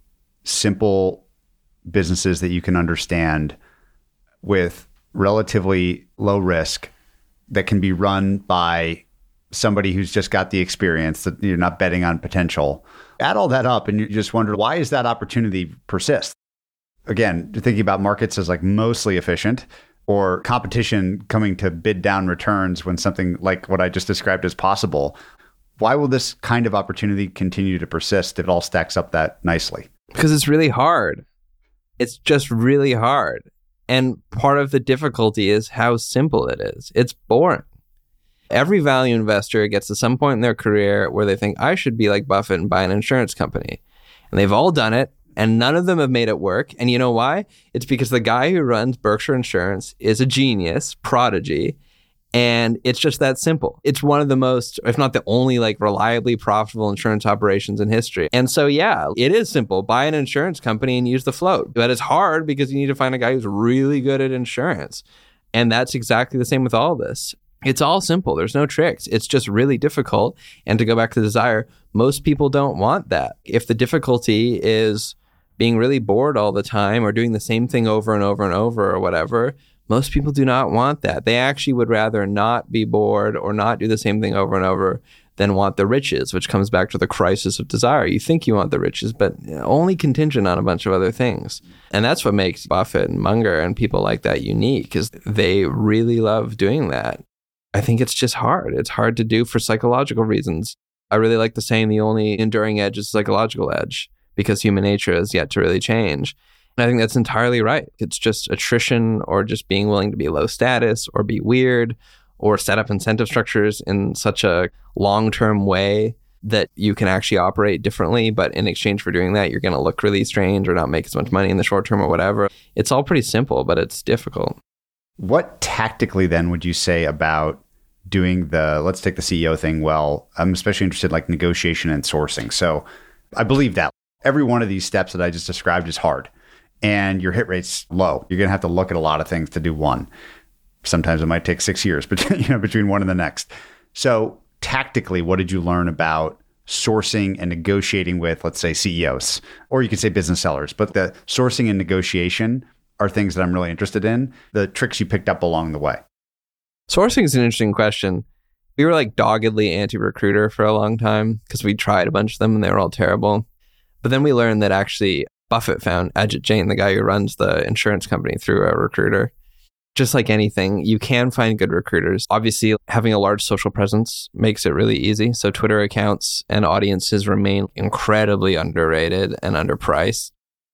simple businesses that you can understand with relatively low risk that can be run by somebody who's just got the experience, that you're not betting on potential. Add all that up and you just wonder, why is that opportunity persist? Again, thinking about markets as like mostly efficient, or competition coming to bid down returns when something like what I just described is possible. Why will this kind of opportunity continue to persist if it all stacks up that nicely? Because it's really hard. It's just really hard. And part of the difficulty is how simple it is. It's boring. Every value investor gets to some point in their career where they think, I should be like Buffett and buy an insurance company. And they've all done it, and none of them have made it work. And you know why? It's because the guy who runs Berkshire Insurance is a genius, prodigy, and it's just that simple. It's one of the most, if not the only, like reliably profitable insurance operations in history. And so, yeah, it is simple. Buy an insurance company and use the float. But it's hard because you need to find a guy who's really good at insurance. And that's exactly the same with all this. It's all simple. There's no tricks. It's just really difficult. And to go back to desire, most people don't want that. If the difficulty is being really bored all the time or doing the same thing over and over and over or whatever, most people do not want that. They actually would rather not be bored or not do the same thing over and over than want the riches, which comes back to the crisis of desire. You think you want the riches, but only contingent on a bunch of other things. And that's what makes Buffett and Munger and people like that unique, is they really love doing that. I think it's just hard. It's hard to do for psychological reasons. I really like the saying, the only enduring edge is psychological edge, because human nature has yet to really change. And I think that's entirely right. It's just attrition, or just being willing to be low status or be weird, or set up incentive structures in such a long-term way that you can actually operate differently. But in exchange for doing that, you're going to look really strange or not make as much money in the short term or whatever. It's all pretty simple, but it's difficult. What tactically then would you say about doing let's take the CEO thing? Well, I'm especially interested in like negotiation and sourcing. So I believe that every one of these steps that I just described is hard, and your hit rate's low. You're going to have to look at a lot of things to do one. Sometimes it might take 6 years between one and the next. So tactically, what did you learn about sourcing and negotiating with, let's say, CEOs, or you could say business sellers? But the sourcing and negotiation are things that I'm really interested in, the tricks you picked up along the way. Sourcing is an interesting question. We were like doggedly anti-recruiter for a long time because we tried a bunch of them and they were all terrible. But then we learned that actually Buffett found Ajit Jain, the guy who runs the insurance company, through a recruiter. Just like anything, you can find good recruiters. Obviously, having a large social presence makes it really easy. So Twitter accounts and audiences remain incredibly underrated and underpriced.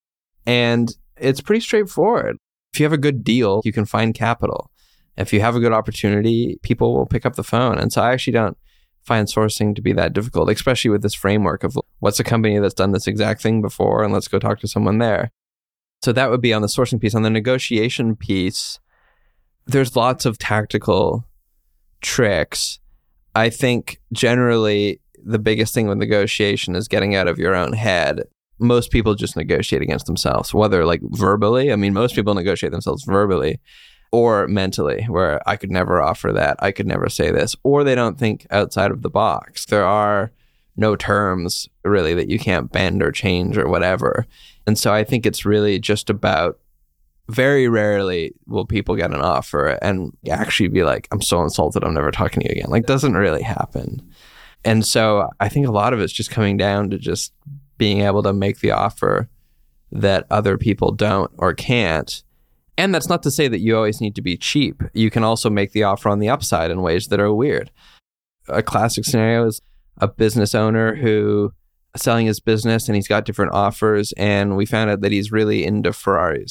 And it's pretty straightforward. If you have a good deal, you can find capital. If you have a good opportunity, people will pick up the phone. And so I actually don't find sourcing to be that difficult, especially with this framework of what's a company that's done this exact thing before, and let's go talk to someone there. So that would be on the sourcing piece. On the negotiation piece, there's lots of tactical tricks. I think generally the biggest thing with negotiation is getting out of your own head. Most people just negotiate against themselves, whether like verbally. I mean, most people negotiate themselves verbally or mentally, where I could never offer that. I could never say this. Or they don't think outside of the box. There are no terms really that you can't bend or change or whatever. And so I think it's really just about, very rarely will people get an offer and actually be like, I'm so insulted, I'm never talking to you again. Like, doesn't really happen. And so I think a lot of it's just coming down to just being able to make the offer that other people don't or can't. And that's not to say that you always need to be cheap. You can also make the offer on the upside in ways that are weird. A classic scenario is a business owner who is selling his business and he's got different offers, and we found out that he's really into Ferraris.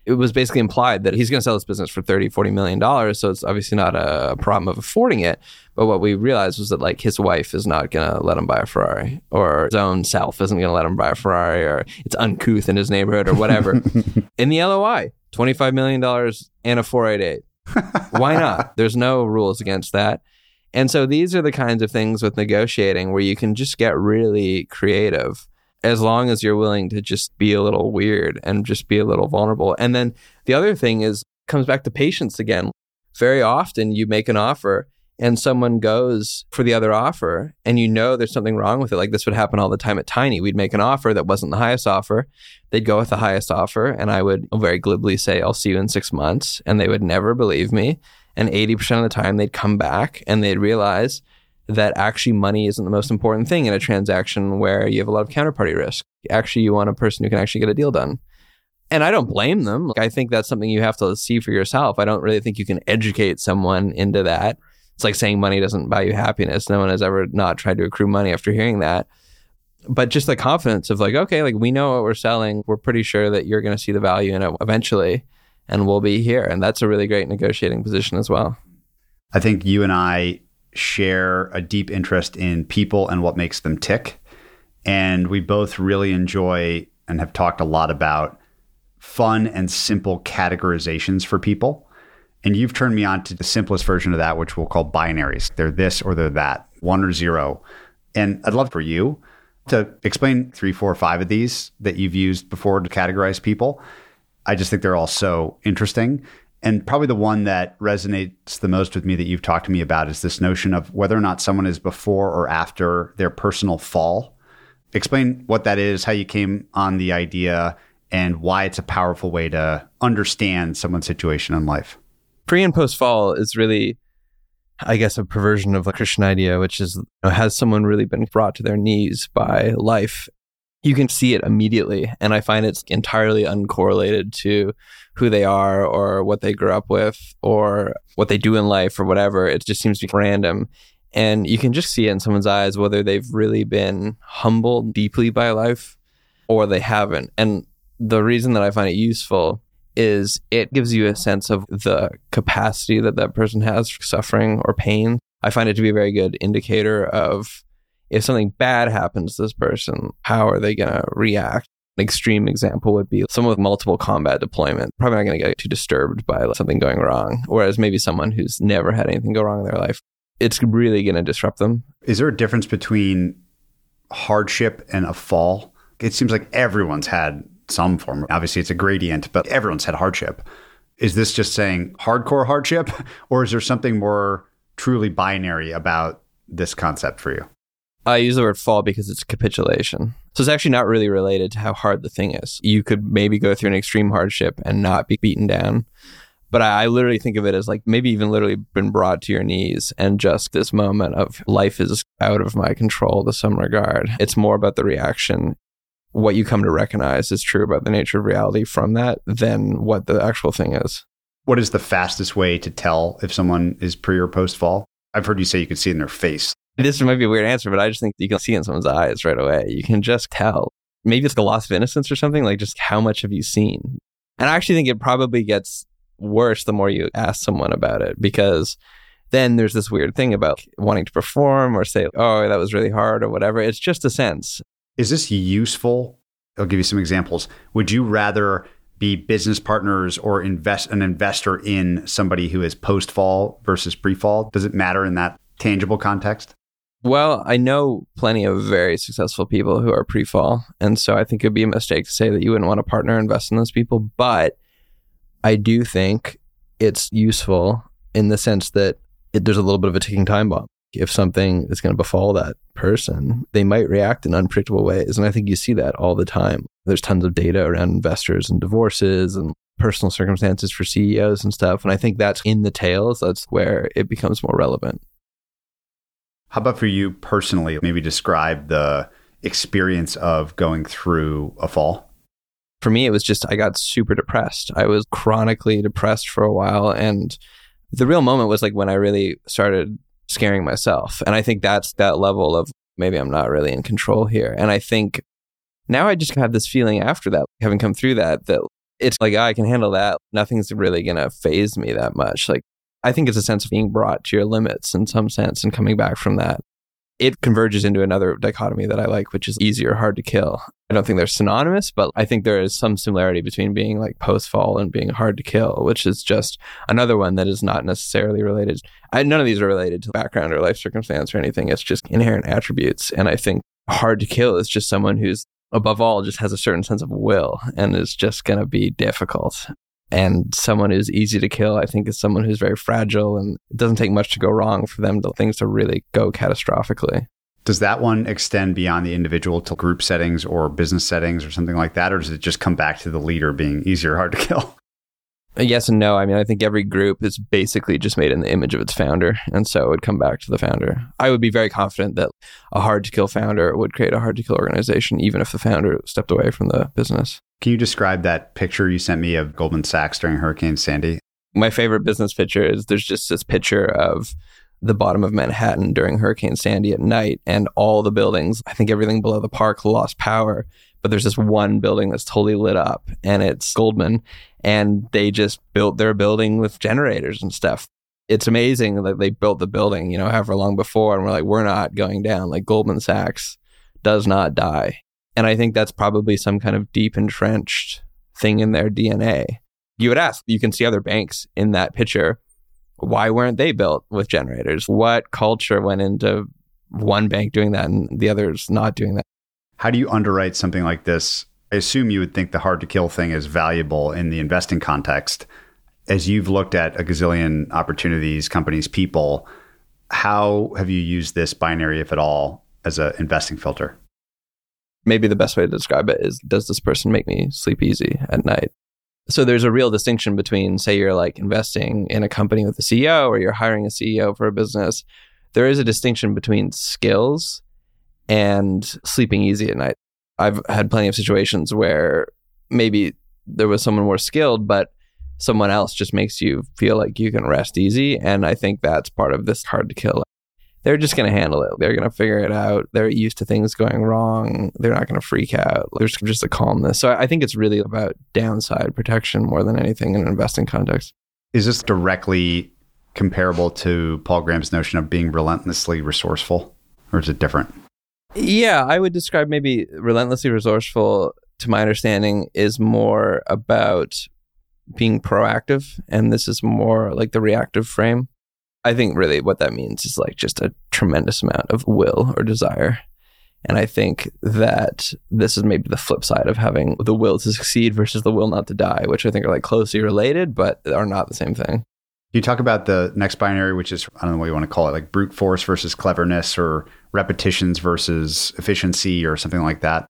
it was basically implied that he's going to sell this business for $30-40 million. So it's obviously not a problem of affording it. But what we realized was that like his wife is not going to let him buy a Ferrari, or his own self isn't going to let him buy a Ferrari, or it's uncouth in his neighborhood or whatever. In the LOI, $25 million and a 488. Why not? There's no rules against that. And so these are the kinds of things with negotiating where you can just get really creative, as long as you're willing to just be a little weird and just be a little vulnerable. And then the other thing comes back to patience again. Very often you make an offer and someone goes for the other offer and you know there's something wrong with it. Like this would happen all the time at Tiny. We'd make an offer that wasn't the highest offer. They'd go with the highest offer and I would very glibly say, I'll see you in 6 months. And they would never believe me. And 80% of the time they'd come back and they'd realize that actually money isn't the most important thing in a transaction where you have a lot of counterparty risk. Actually, you want a person who can actually get a deal done. And I don't blame them. I think that's something you have to see for yourself. I don't really think you can educate someone into that. It's like saying money doesn't buy you happiness. No one has ever not tried to accrue money after hearing that. But just the confidence of like, okay, like we know what we're selling. We're pretty sure that you're going to see the value in it eventually, and we'll be here. And that's a really great negotiating position as well. I think you and I share a deep interest in people and what makes them tick. And we both really enjoy and have talked a lot about fun and simple categorizations for people. And you've turned me on to the simplest version of that, which we'll call binaries. They're this or they're that, 1 or 0. And I'd love for you to explain 3, 4, 5 of these that you've used before to categorize people. I just think they're all so interesting. And probably the one that resonates the most with me that you've talked to me about is this notion of whether or not someone is before or after their personal fall. Explain what that is, how you came on the idea, and why it's a powerful way to understand someone's situation in life. Pre and post fall is really, I guess, a perversion of the Christian idea, which is, has someone really been brought to their knees by life? You can see it immediately. And I find it's entirely uncorrelated to who they are or what they grew up with or what they do in life or whatever. It just seems to be random. And you can just see it in someone's eyes, whether they've really been humbled deeply by life or they haven't. And the reason that I find it useful is it gives you a sense of the capacity that that person has for suffering or pain. I find it to be a very good indicator of if something bad happens to this person, how are they going to react? An extreme example would be someone with multiple combat deployment, probably not going to get too disturbed by something going wrong. Whereas maybe someone who's never had anything go wrong in their life, it's really going to disrupt them. Is there a difference between hardship and a fall? It seems like everyone's had some form. Obviously, it's a gradient, but everyone's had hardship. Is this just saying hardcore hardship, or is there something more truly binary about this concept for you? I use the word fall because it's capitulation. So it's actually not really related to how hard the thing is. You could maybe go through an extreme hardship and not be beaten down. But I literally think of it as like maybe even literally been brought to your knees and just this moment of life is out of my control to some regard. It's more about the reaction. What you come to recognize is true about the nature of reality from that than what the actual thing is. What is the fastest way to tell if someone is pre or post fall? I've heard you say you could see it in their face. This might be a weird answer, but I just think you can see it in someone's eyes right away. You can just tell. Maybe it's the loss of innocence or something, like just how much have you seen? And I actually think it probably gets worse the more you ask someone about it, because then there's this weird thing about wanting to perform or say, oh, that was really hard or whatever. It's just a sense. Is this useful? I'll give you some examples. Would you rather be business partners or an investor in somebody who is post-fall versus pre-fall? Does it matter in that tangible context? Well, I know plenty of very successful people who are pre-fall. And so I think it would be a mistake to say that you wouldn't want to partner invest in those people. But I do think it's useful in the sense that there's a little bit of a ticking time bomb. If something is going to befall that person, they might react in unpredictable ways. And I think you see that all the time. There's tons of data around investors and divorces and personal circumstances for CEOs and stuff. And I think that's in the tails. That's where it becomes more relevant. How about for you personally? Maybe describe the experience of going through a fall. For me, it was just, I got super depressed. I was chronically depressed for a while. And the real moment was like when I really started scaring myself. And I think that's that level of maybe I'm not really in control here. And I think now I just have this feeling after that, having come through that It's like, I can handle that. Nothing's really going to faze me that much. Like, I think it's a sense of being brought to your limits in some sense and coming back from that. It converges into another dichotomy that I like, which is easy or hard to kill. I don't think they're synonymous, but I think there is some similarity between being like post-fall and being hard to kill, which is just another one that is not necessarily related. None of these are related to background or life circumstance or anything. It's just inherent attributes. And I think hard to kill is just someone who's, above all, just has a certain sense of will and is just going to be difficult. And someone who's easy to kill, I think, is someone who's very fragile, and it doesn't take much to go wrong for them, things to really go catastrophically. Does that one extend beyond the individual to group settings or business settings or something like that? Or does it just come back to the leader being easy or hard to kill? Yes and no. I mean, I think every group is basically just made in the image of its founder. And so it would come back to the founder. I would be very confident that a hard to kill founder would create a hard to kill organization, even if the founder stepped away from the business. Can you describe that picture you sent me of Goldman Sachs during Hurricane Sandy? My favorite business picture is there's just this picture of the bottom of Manhattan during Hurricane Sandy at night, and all the buildings, I think everything below the park lost power, but there's this one building that's totally lit up, and it's Goldman, and they just built their building with generators and stuff. It's amazing that they built the building, however long before, and we're like, we're not going down. Like, Goldman Sachs does not die. And I think that's probably some kind of deep entrenched thing in their DNA. You would ask, you can see other banks in that picture. Why weren't they built with generators? What culture went into one bank doing that and the others not doing that? How do you underwrite something like this? I assume you would think the hard to kill thing is valuable in the investing context. As you've looked at a gazillion opportunities, companies, people, how have you used this binary, if at all, as an investing filter? Maybe the best way to describe it is, does this person make me sleep easy at night? So there's a real distinction between, say, you're like investing in a company with a CEO or you're hiring a CEO for a business. There is a distinction between skills and sleeping easy at night. I've had plenty of situations where maybe there was someone more skilled, but someone else just makes you feel like you can rest easy. And I think that's part of this hard to kill. They're just going to handle it. They're going to figure it out. They're used to things going wrong. They're not going to freak out. There's just a calmness. So I think it's really about downside protection more than anything in an investing context. Is this directly comparable to Paul Graham's notion of being relentlessly resourceful, or is it different? Yeah, I would describe maybe relentlessly resourceful, to my understanding, is more about being proactive. And this is more like the reactive frame. I think really what that means is like just a tremendous amount of will or desire. And I think that this is maybe the flip side of having the will to succeed versus the will not to die, which I think are like closely related, but are not the same thing. You talk about the next binary, which is, I don't know what you want to call it, like brute force versus cleverness, or repetitions versus efficiency, or something like that.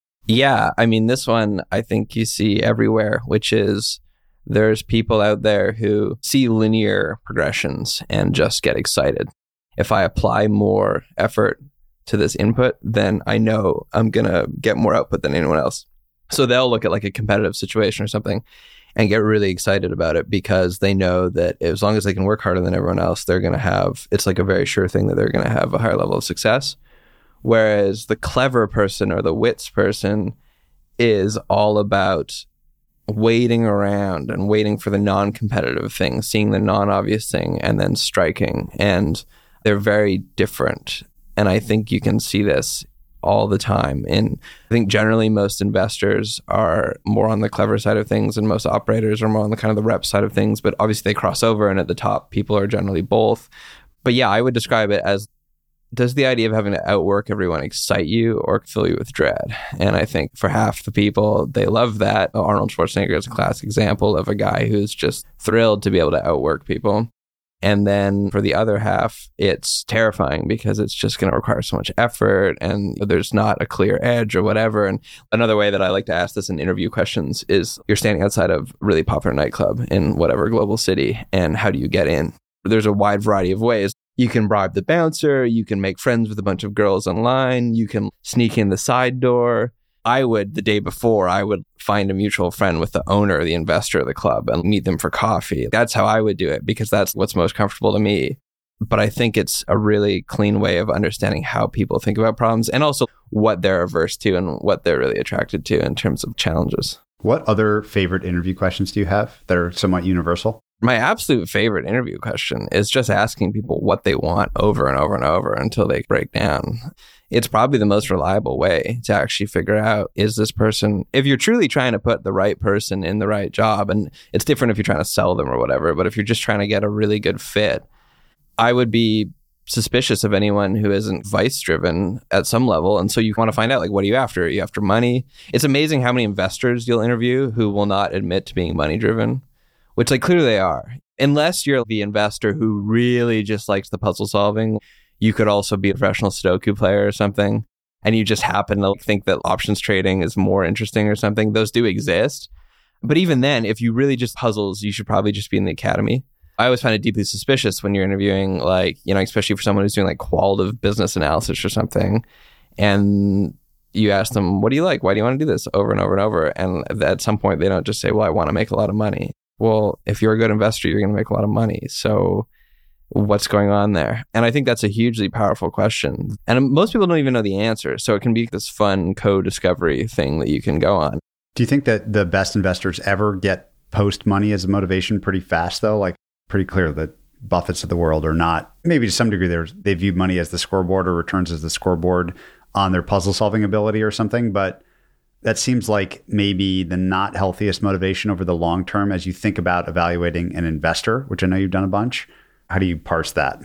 Yeah. I mean, this one I think you see everywhere, which is there's people out there who see linear progressions and just get excited. If I apply more effort to this input, then I know I'm going to get more output than anyone else. So they'll look at like a competitive situation or something and get really excited about it because they know that as long as they can work harder than everyone else, they're going to have, it's like a very sure thing that they're going to have a higher level of success. Whereas the clever person or the wits person is all about waiting around and waiting for the non-competitive thing, seeing the non-obvious thing, and then striking. And they're very different. And I think you can see this all the time. And I think generally most investors are more on the clever side of things, and most operators are more on the kind of the rep side of things. But obviously they cross over, and at the top, people are generally both. But yeah, I would describe it as, does the idea of having to outwork everyone excite you or fill you with dread? And I think for half the people, they love that. Arnold Schwarzenegger is a classic example of a guy who's just thrilled to be able to outwork people. And then for the other half, it's terrifying because it's just going to require so much effort and there's not a clear edge or whatever. And another way that I like to ask this in interview questions is, you're standing outside of a really popular nightclub in whatever global city, and how do you get in? There's a wide variety of ways. You can bribe the bouncer, you can make friends with a bunch of girls online, you can sneak in the side door. The day before, I would find a mutual friend with the owner or the investor of the club and meet them for coffee. That's how I would do it because that's what's most comfortable to me. But I think it's a really clean way of understanding how people think about problems and also what they're averse to and what they're really attracted to in terms of challenges. What other favorite interview questions do you have that are somewhat universal? My absolute favorite interview question is just asking people what they want over and over and over until they break down. It's probably the most reliable way to actually figure out, is this person, if you're truly trying to put the right person in the right job, and it's different if you're trying to sell them or whatever, but if you're just trying to get a really good fit, I would be suspicious of anyone who isn't vice driven at some level. And so you want to find out, like, what are you after? Are you after money? It's amazing how many investors you'll interview who will not admit to being money driven, which like clearly they are. Unless you're the investor who really just likes the puzzle solving, you could also be a professional Sudoku player or something, and you just happen to think that options trading is more interesting or something. Those do exist. But even then, if you really just puzzles, you should probably just be in the academy. I always find it deeply suspicious when you're interviewing, like, you know, especially for someone who's doing like qualitative business analysis or something, and you ask them, what do you like? Why do you want to do this over and over and over? And at some point, they don't just say, well, I want to make a lot of money. Well, if you're a good investor, you're going to make a lot of money. So what's going on there? And I think that's a hugely powerful question. And most people don't even know the answer. So it can be this fun co-discovery thing that you can go on. Do you think that the best investors ever get post money as a motivation pretty fast, though? Like, pretty clear that Buffett's of the world are not, maybe to some degree, they view money as the scoreboard or returns as the scoreboard on their puzzle solving ability or something. But that seems like maybe the not healthiest motivation over the long term as you think about evaluating an investor, which I know you've done a bunch. How do you parse that?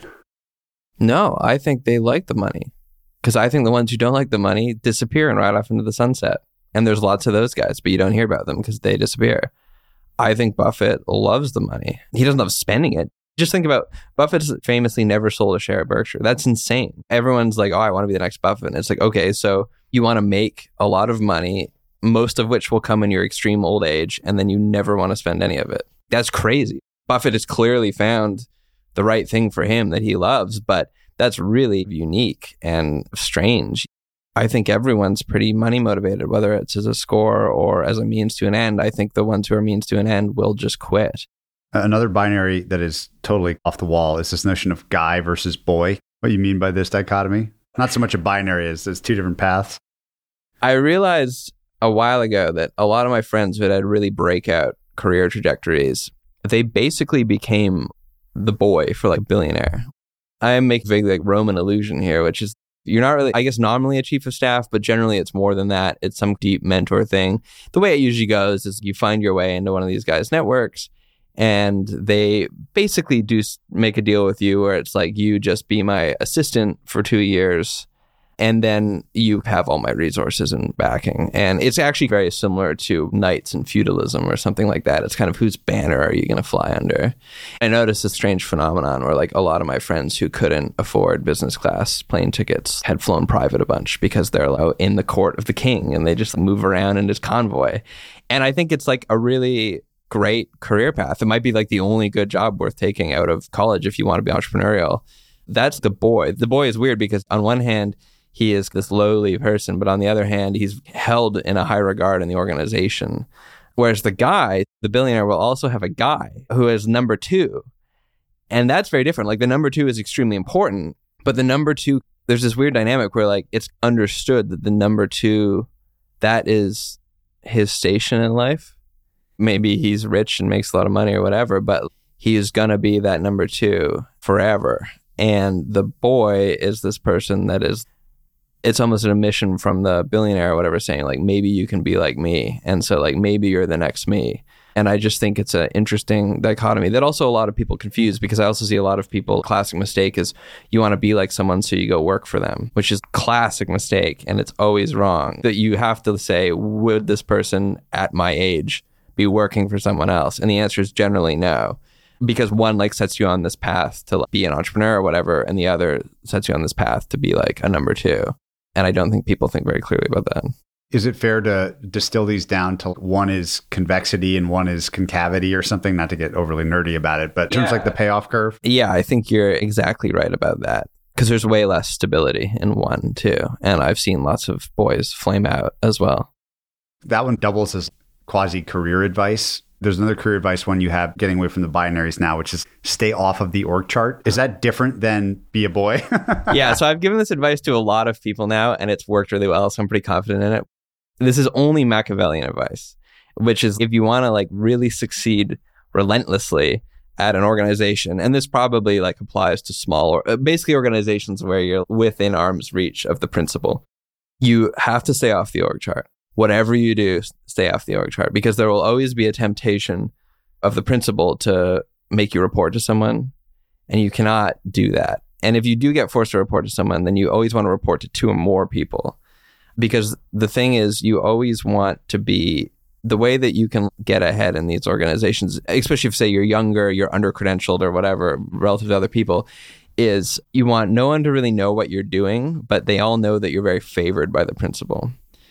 No, I think they like the money, because I think the ones who don't like the money disappear and ride off into the sunset. And there's lots of those guys, but you don't hear about them because they disappear. I think Buffett loves the money. He doesn't love spending it. Just think about, Buffett's famously never sold a share at Berkshire. That's insane. Everyone's like, oh, I want to be the next Buffett. And it's like, okay, so you want to make a lot of money, most of which will come in your extreme old age, and then you never want to spend any of it. That's crazy. Buffett has clearly found the right thing for him that he loves, but that's really unique and strange. I think everyone's pretty money motivated, whether it's as a score or as a means to an end. I think the ones who are means to an end will just quit. Another binary that is totally off the wall is this notion of guy versus boy. What do you mean by this dichotomy? Not so much a binary as two different paths. I realized a while ago that a lot of my friends who had really breakout career trajectories, they basically became the boy for like billionaire. I make vaguely like Roman illusion here, which is you're not really, I guess, nominally a chief of staff, but generally it's more than that. It's some deep mentor thing. The way it usually goes is you find your way into one of these guys' networks, and they basically do make a deal with you where it's like, you just be my assistant for 2 years, and then you have all my resources and backing. And it's actually very similar to knights and feudalism or something like that. It's kind of, whose banner are you going to fly under? I noticed a strange phenomenon where like a lot of my friends who couldn't afford business class plane tickets had flown private a bunch because they're in the court of the king and they just move around in this convoy. And I think it's like a really great career path. It might be like the only good job worth taking out of college if you want to be entrepreneurial. That's the boy. The boy is weird because on one hand, he is this lowly person, but on the other hand, he's held in a high regard in the organization. Whereas the guy, the billionaire, will also have a guy who is number two. And that's very different. Like the number two is extremely important, but the number two, there's this weird dynamic where like it's understood that the number two, that is his station in life. Maybe he's rich and makes a lot of money or whatever, but he is going to be that number two forever. And the boy is this person that is, it's almost an admission from the billionaire or whatever, saying like, maybe you can be like me. And so like, maybe you're the next me. And I just think it's an interesting dichotomy that also a lot of people confuse, because I also see a lot of people, classic mistake is you want to be like someone so you go work for them, which is classic mistake. And it's always wrong. That you have to say, would this person at my age be working for someone else? And the answer is generally no. Because one like sets you on this path to be an entrepreneur or whatever, and the other sets you on this path to be like a number two. And I don't think people think very clearly about that. Is it fair to distill these down to one is convexity and one is concavity or something? Not to get overly nerdy about it, but in terms like the payoff curve? Yeah, I think you're exactly right about that. Because there's way less stability in one too. And I've seen lots of boys flame out as well. That one doubles as quasi-career advice. There's another career advice one you have, getting away from the binaries now, which is stay off of the org chart. Is that different than be a boy? Yeah, so I've given this advice to a lot of people now, and it's worked really well, so I'm pretty confident in it. This is only Machiavellian advice. which is if you want to like really succeed relentlessly at an organization, and this probably like applies to small or basically organizations where you're within arm's reach of the principal, you have to stay off the org chart. Whatever you do, stay off the org chart, because there will always be a temptation of the principal to make you report to someone, and you cannot do that. And if you do get forced to report to someone, then you always want to report to 2 or more people, because the thing is, you always want to be the way that you can get ahead in these organizations, especially if, say, you're younger, you're under-credentialed or whatever, relative to other people, is you want no one to really know what you're doing, but they all know that you're very favored by the principal.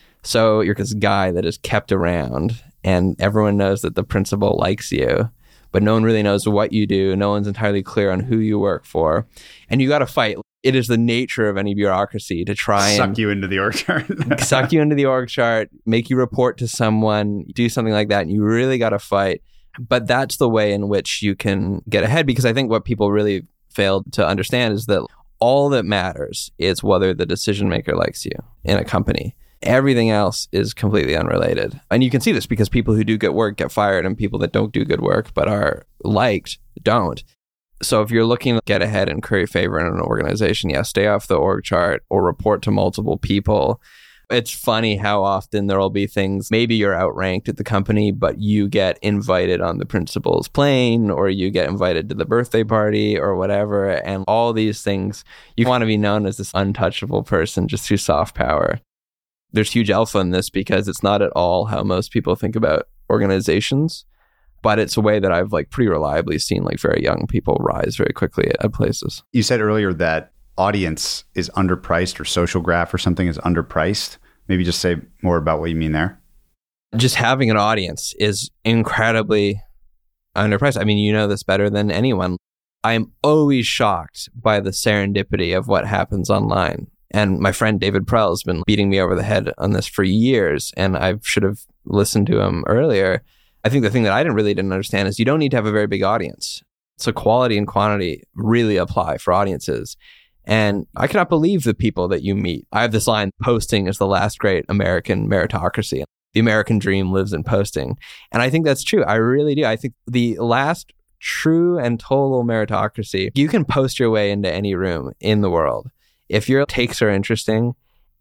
So you're this guy that is kept around, and everyone knows that the principal likes you, but no one really knows what you do. No one's entirely clear on who you work for. And you got to fight. It is the nature of any bureaucracy to try and suck you into the org chart. Suck you into the org chart, make you report to someone, do something like that. And you really got to fight. But that's the way in which you can get ahead, because I think what people really failed to understand is that all that matters is whether the decision maker likes you in a company. Everything else is completely unrelated. And you can see this because people who do good work get fired, and people that don't do good work but are liked don't. So if you're looking to get ahead and curry favor in an organization, stay off the org chart or report to multiple people. It's funny how often there will be things, maybe you're outranked at the company, but you get invited on the principal's plane, or you get invited to the birthday party or whatever. And all these things, you want to be known as this untouchable person just through soft power. There's huge alpha in this because it's not at all how most people think about organizations, but it's a way that I've like pretty reliably seen like very young people rise very quickly at places. You said earlier that audience is underpriced, or social graph or something is underpriced. Maybe just say more about what you mean there. Just having an audience is incredibly underpriced. I mean, you know this better than anyone. I am always shocked by the serendipity of what happens online. And my friend David Prell has been beating me over the head on this for years, and I should have listened to him earlier. I think the thing that I didn't understand is you don't need to have a very big audience. So quality and quantity really apply for audiences. And I cannot believe the people that you meet. I have this line, posting is the last great American meritocracy. The American dream lives in posting. And I think that's true. I really do. I think the last true and total meritocracy, you can post your way into any room in the world. If your takes are interesting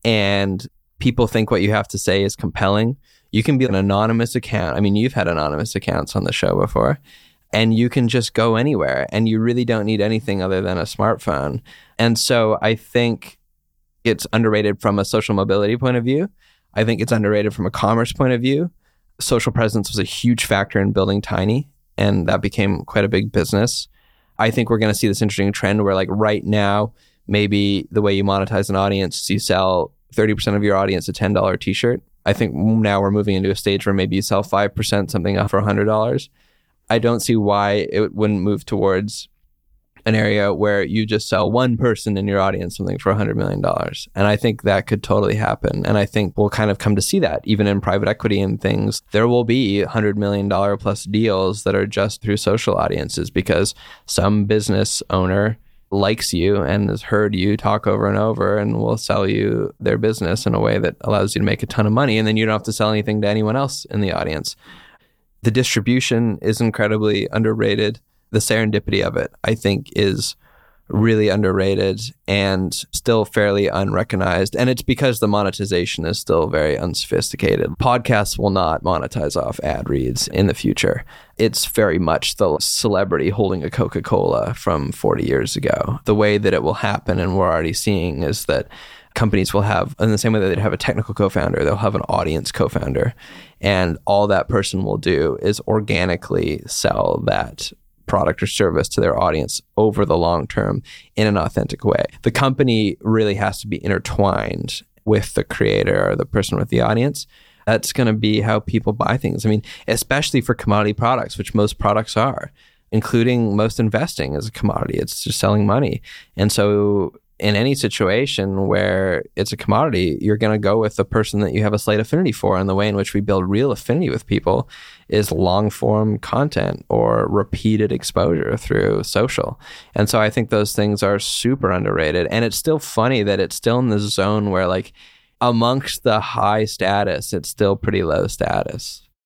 and people think what you have to say is compelling, you can be an anonymous account. I mean, you've had anonymous accounts on the show before, and you can just go anywhere, and you really don't need anything other than a smartphone. And so I think it's underrated from a social mobility point of view. I think it's underrated from a commerce point of view. Social presence was a huge factor in building Tiny, and that became quite a big business. I think we're going to see this interesting trend where like right now, maybe the way you monetize an audience is you sell 30% of your audience a $10 t-shirt. I think now we're moving into a stage where maybe you sell 5%, something for $100. I don't see why it wouldn't move towards an area where you just sell one person in your audience something for $100 million. And I think that could totally happen. And I think we'll kind of come to see that even in private equity and things. There will be $100 million plus deals that are just through social audiences because some business owner likes you and has heard you talk over and over and will sell you their business in a way that allows you to make a ton of money. And then you don't have to sell anything to anyone else in the audience. The distribution is incredibly underrated. The serendipity of it, I think, is really underrated and still fairly unrecognized. And it's because the monetization is still very unsophisticated. Podcasts will not monetize off ad reads in the future. It's very much the celebrity holding a Coca-Cola from 40 years ago. The way that it will happen, and we're already seeing, is that companies will have, in the same way that they'd have a technical co-founder, they'll have an audience co-founder. And all that person will do is organically sell that product or service to their audience over the long term in an authentic way. The company really has to be intertwined with the creator or the person with the audience. That's going to be how people buy things. I mean, especially for commodity products, which most products are, including most investing is a commodity. It's just selling money. And so in any situation where it's a commodity, you're going to go with the person that you have a slight affinity for. And the way in which we build real affinity with people is long form content or repeated exposure through social. And so I think those things are super underrated. And it's still funny that it's still in the zone where like amongst the high status, it's still pretty low status.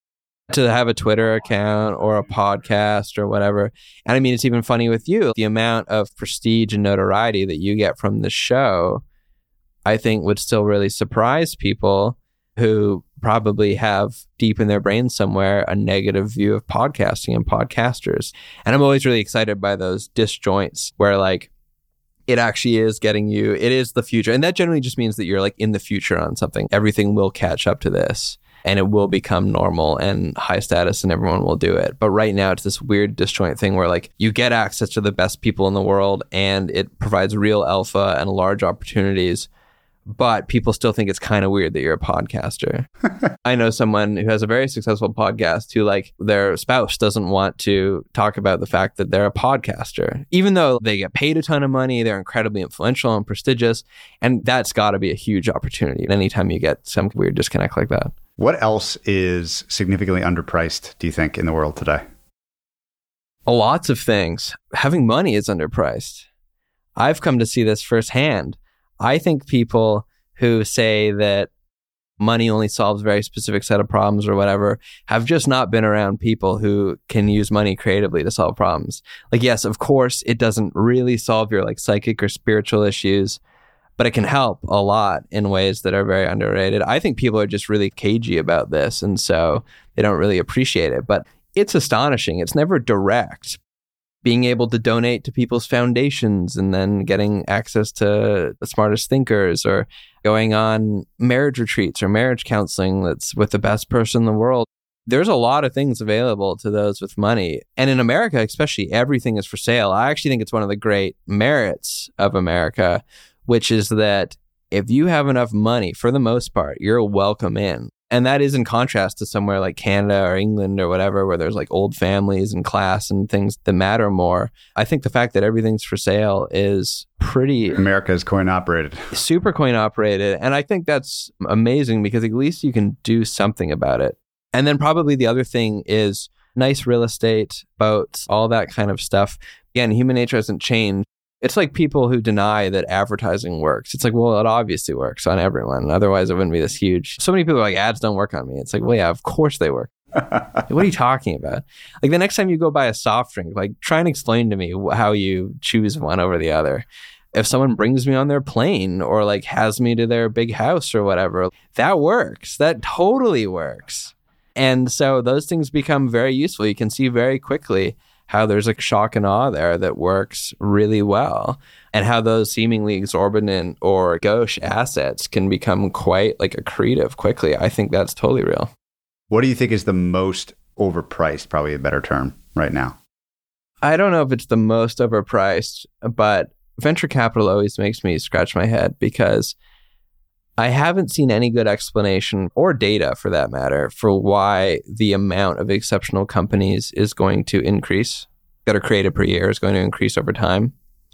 to have a Twitter account or a podcast or whatever. And I mean, it's even funny with you, the amount of prestige and notoriety that you get from the show, I think would still really surprise people who probably have deep in their brain somewhere a negative view of podcasting and podcasters. And I'm always really excited by those disjoints where like it actually is getting you, it is the future. And that generally just means that you're like in the future on something. Everything will catch up to this and it will become normal and high status and everyone will do it. But right now it's this weird disjoint thing where like you get access to the best people in the world and it provides real alpha and large opportunities. But people still think it's kind of weird that you're a podcaster. I know someone who has a very successful podcast who like their spouse doesn't want to talk about the fact that they're a podcaster, even though they get paid a ton of money, they're incredibly influential and prestigious. And that's got to be a huge opportunity anytime you get some weird disconnect like that. What else is significantly underpriced, do you think, in the world today? Lots of things. Having money is underpriced. I've come to see this firsthand. I think people who say that money only solves a very specific set of problems or whatever have just not been around people who can use money creatively to solve problems. Like, yes, of course, it doesn't really solve your like psychic or spiritual issues, but it can help a lot in ways that are very underrated. I think people are just really cagey about this, and so they don't really appreciate it. But it's astonishing. It's never direct. Being able to donate to people's foundations and then getting access to the smartest thinkers, or going on marriage retreats or marriage counseling that's with the best person in the world. There's a lot of things available to those with money. And in America, especially, everything is for sale. I actually think it's one of the great merits of America, which is that if you have enough money, for the most part, you're welcome in. And that is in contrast to somewhere like Canada or England or whatever, where there's like old families and class and things that matter more. I think the fact that everything's for sale is pretty... America is coin operated. Super coin operated. And I think that's amazing because at least you can do something about it. And then probably the other thing is nice real estate, boats, all that kind of stuff. Again, human nature hasn't changed. It's like people who deny that advertising works. It's like, well, it obviously works on everyone. Otherwise, it wouldn't be this huge. So many people are like, ads don't work on me. It's like, well, yeah, of course they work. What are you talking about? Like the next time you go buy a soft drink, like try and explain to me how you choose one over the other. If someone brings me on their plane or like has me to their big house or whatever, that works. That totally works. And so those things become very useful. You can see very quickly how there's like shock and awe there that works really well, and how those seemingly exorbitant or gauche assets can become quite like accretive quickly. I think that's totally real. What do you think is the most overpriced, probably a better term right now? I don't know if it's the most overpriced, but venture capital always makes me scratch my head because I haven't seen any good explanation, or data for that matter, for why the amount of exceptional companies is going to increase, that are created per year is going to increase over time.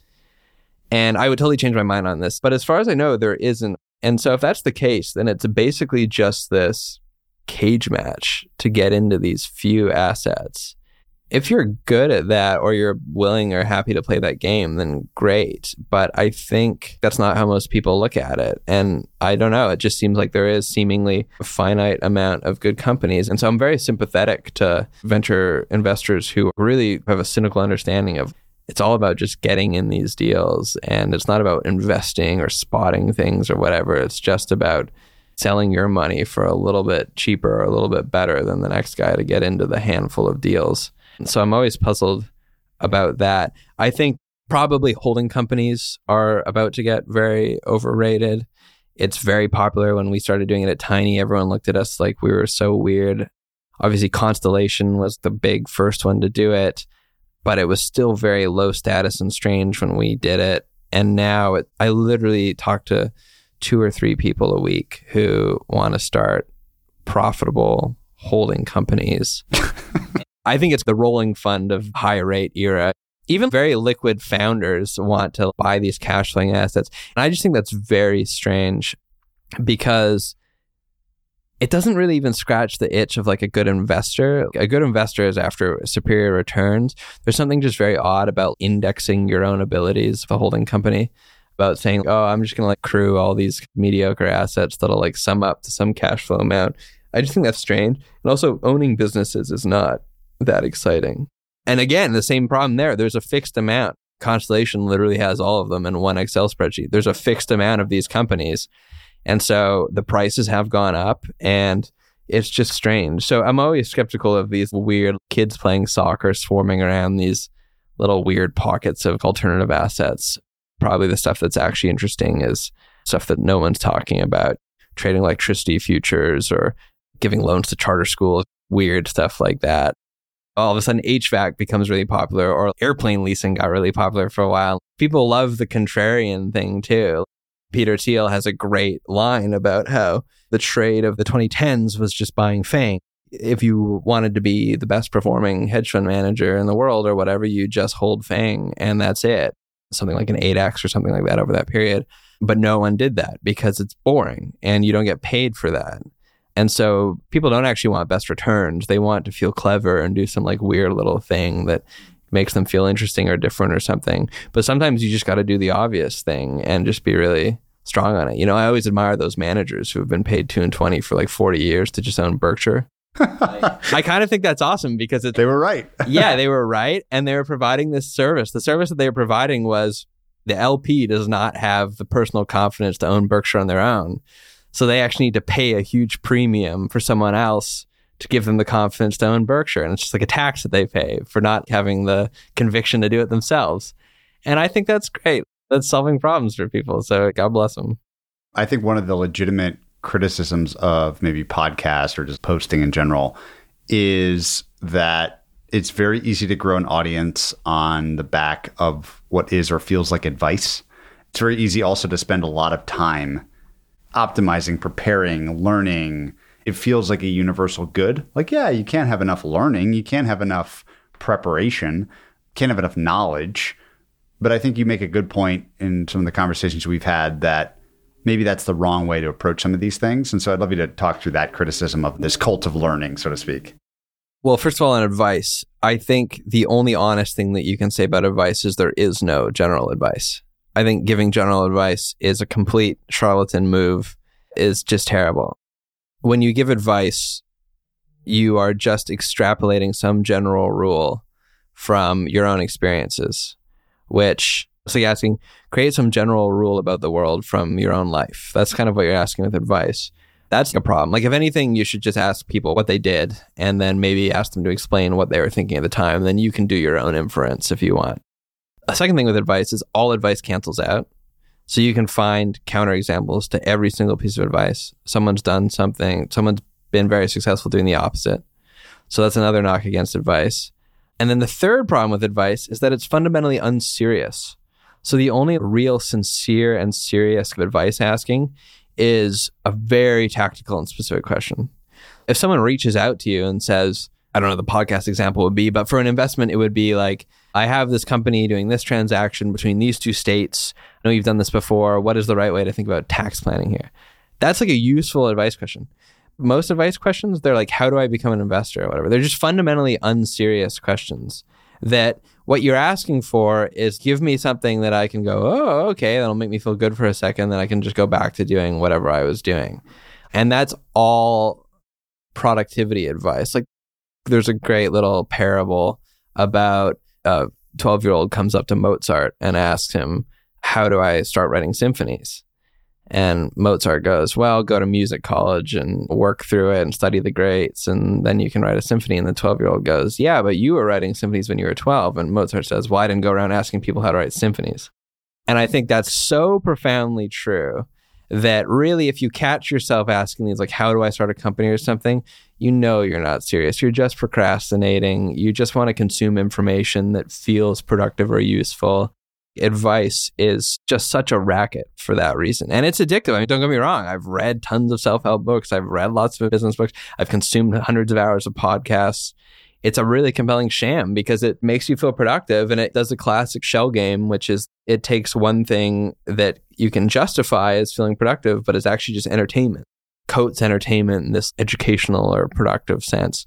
And I would totally change my mind on this. But as far as I know, there isn't. And so if that's the case, then it's basically just this cage match to get into these few assets. If you're good at that, or you're willing or happy to play that game, then great. But I think that's not how most people look at it. And I don't know, it just seems like there is seemingly a finite amount of good companies. And so I'm very sympathetic to venture investors who really have a cynical understanding of it's all about just getting in these deals. And it's not about investing or spotting things or whatever. It's just about selling your money for a little bit cheaper or a little bit better than the next guy to get into the handful of deals. So I'm always puzzled about that. I think probably holding companies are about to get very overrated. It's very popular. When we started doing it at Tiny, everyone looked at us like we were so weird. Obviously, Constellation was the big first one to do it, but it was still very low status and strange when we did it. And now I literally talk to 2 or 3 people a week who want to start profitable holding companies. I think it's the rolling fund of high rate era. Even very liquid founders want to buy these cash flowing assets. And I just think that's very strange because it doesn't really even scratch the itch of like a good investor. A good investor is after superior returns. There's something just very odd about indexing your own abilities of a holding company, about saying, oh, I'm just going to like accrue all these mediocre assets that'll like sum up to some cash flow amount. I just think that's strange. And also owning businesses is not that exciting. And again, the same problem there. There's a fixed amount. Constellation literally has all of them in one Excel spreadsheet. There's a fixed amount of these companies. And so the prices have gone up and it's just strange. So I'm always skeptical of these weird kids playing soccer swarming around these little weird pockets of alternative assets. Probably the stuff that's actually interesting is stuff that no one's talking about. Trading electricity futures or giving loans to charter schools, weird stuff like that. All of a sudden, HVAC becomes really popular, or airplane leasing got really popular for a while. People love the contrarian thing too. Peter Thiel has a great line about how the trade of the 2010s was just buying FANG. If you wanted to be the best performing hedge fund manager in the world or whatever, you just hold FANG and that's it. Something like an 8X or something like that over that period. But no one did that because it's boring and you don't get paid for that. And so people don't actually want best returns. They want to feel clever and do some like weird little thing that makes them feel interesting or different or something. But sometimes you just got to do the obvious thing and just be really strong on it. You know, I always admire those managers who have been paid 2 and 20 for like 40 years to just own Berkshire. I kind of think that's awesome because they were right. Yeah, they were right. And they were providing this service. The service that they were providing was the LP does not have the personal confidence to own Berkshire on their own. So they actually need to pay a huge premium for someone else to give them the confidence to own Berkshire. And it's just like a tax that they pay for not having the conviction to do it themselves. And I think that's great. That's solving problems for people. So God bless them. I think one of the legitimate criticisms of maybe podcasts or just posting in general is that it's very easy to grow an audience on the back of what is or feels like advice. It's very easy also to spend a lot of time optimizing, preparing, learning. It feels like a universal good. Like, yeah, you can't have enough learning. You can't have enough preparation. Can't have enough knowledge. But I think you make a good point in some of the conversations we've had that maybe that's the wrong way to approach some of these things. And so I'd love you to talk through that criticism of this cult of learning, so to speak. Well, first of all, on advice, I think the only honest thing that you can say about advice is there is no general advice. I think giving general advice is a complete charlatan move, is just terrible. When you give advice, you are just extrapolating some general rule from your own experiences, which it's like asking, create some general rule about the world from your own life. That's kind of what you're asking with advice. That's a problem. Like, if anything, you should just ask people what they did and then maybe ask them to explain what they were thinking at the time. Then you can do your own inference if you want. A second thing with advice is all advice cancels out. So you can find counterexamples to every single piece of advice. Someone's done something, someone's been very successful doing the opposite. So that's another knock against advice. And then the third problem with advice is that it's fundamentally unserious. So the only real sincere and serious advice asking is a very tactical and specific question. If someone reaches out to you and says, I don't know, the podcast example would be, but for an investment, it would be like, I have this company doing this transaction between these 2 states. I know you've done this before. What is the right way to think about tax planning here? That's like a useful advice question. Most advice questions, they're like, how do I become an investor or whatever? They're just fundamentally unserious questions that what you're asking for is give me something that I can go, oh, okay, that'll make me feel good for a second. Then I can just go back to doing whatever I was doing. And that's all productivity advice. Like, there's a great little parable about a 12-year-old comes up to Mozart and asks him, how do I start writing symphonies? And Mozart goes, well, go to music college and work through it and study the greats, and then you can write a symphony. And the 12-year-old goes, yeah, but you were writing symphonies when you were 12. And Mozart says, well, I didn't go around asking people how to write symphonies. And I think that's so profoundly true that really, if you catch yourself asking these, like, how do I start a company or something, you know you're not serious. You're just procrastinating. You just want to consume information that feels productive or useful. Advice is just such a racket for that reason. And it's addictive. I mean, don't get me wrong. I've read tons of self-help books. I've read lots of business books. I've consumed hundreds of hours of podcasts. It's a really compelling sham because it makes you feel productive, and it does a classic shell game, which is it takes one thing that you can justify as feeling productive, but it's actually just entertainment. Coats entertainment in this educational or productive sense.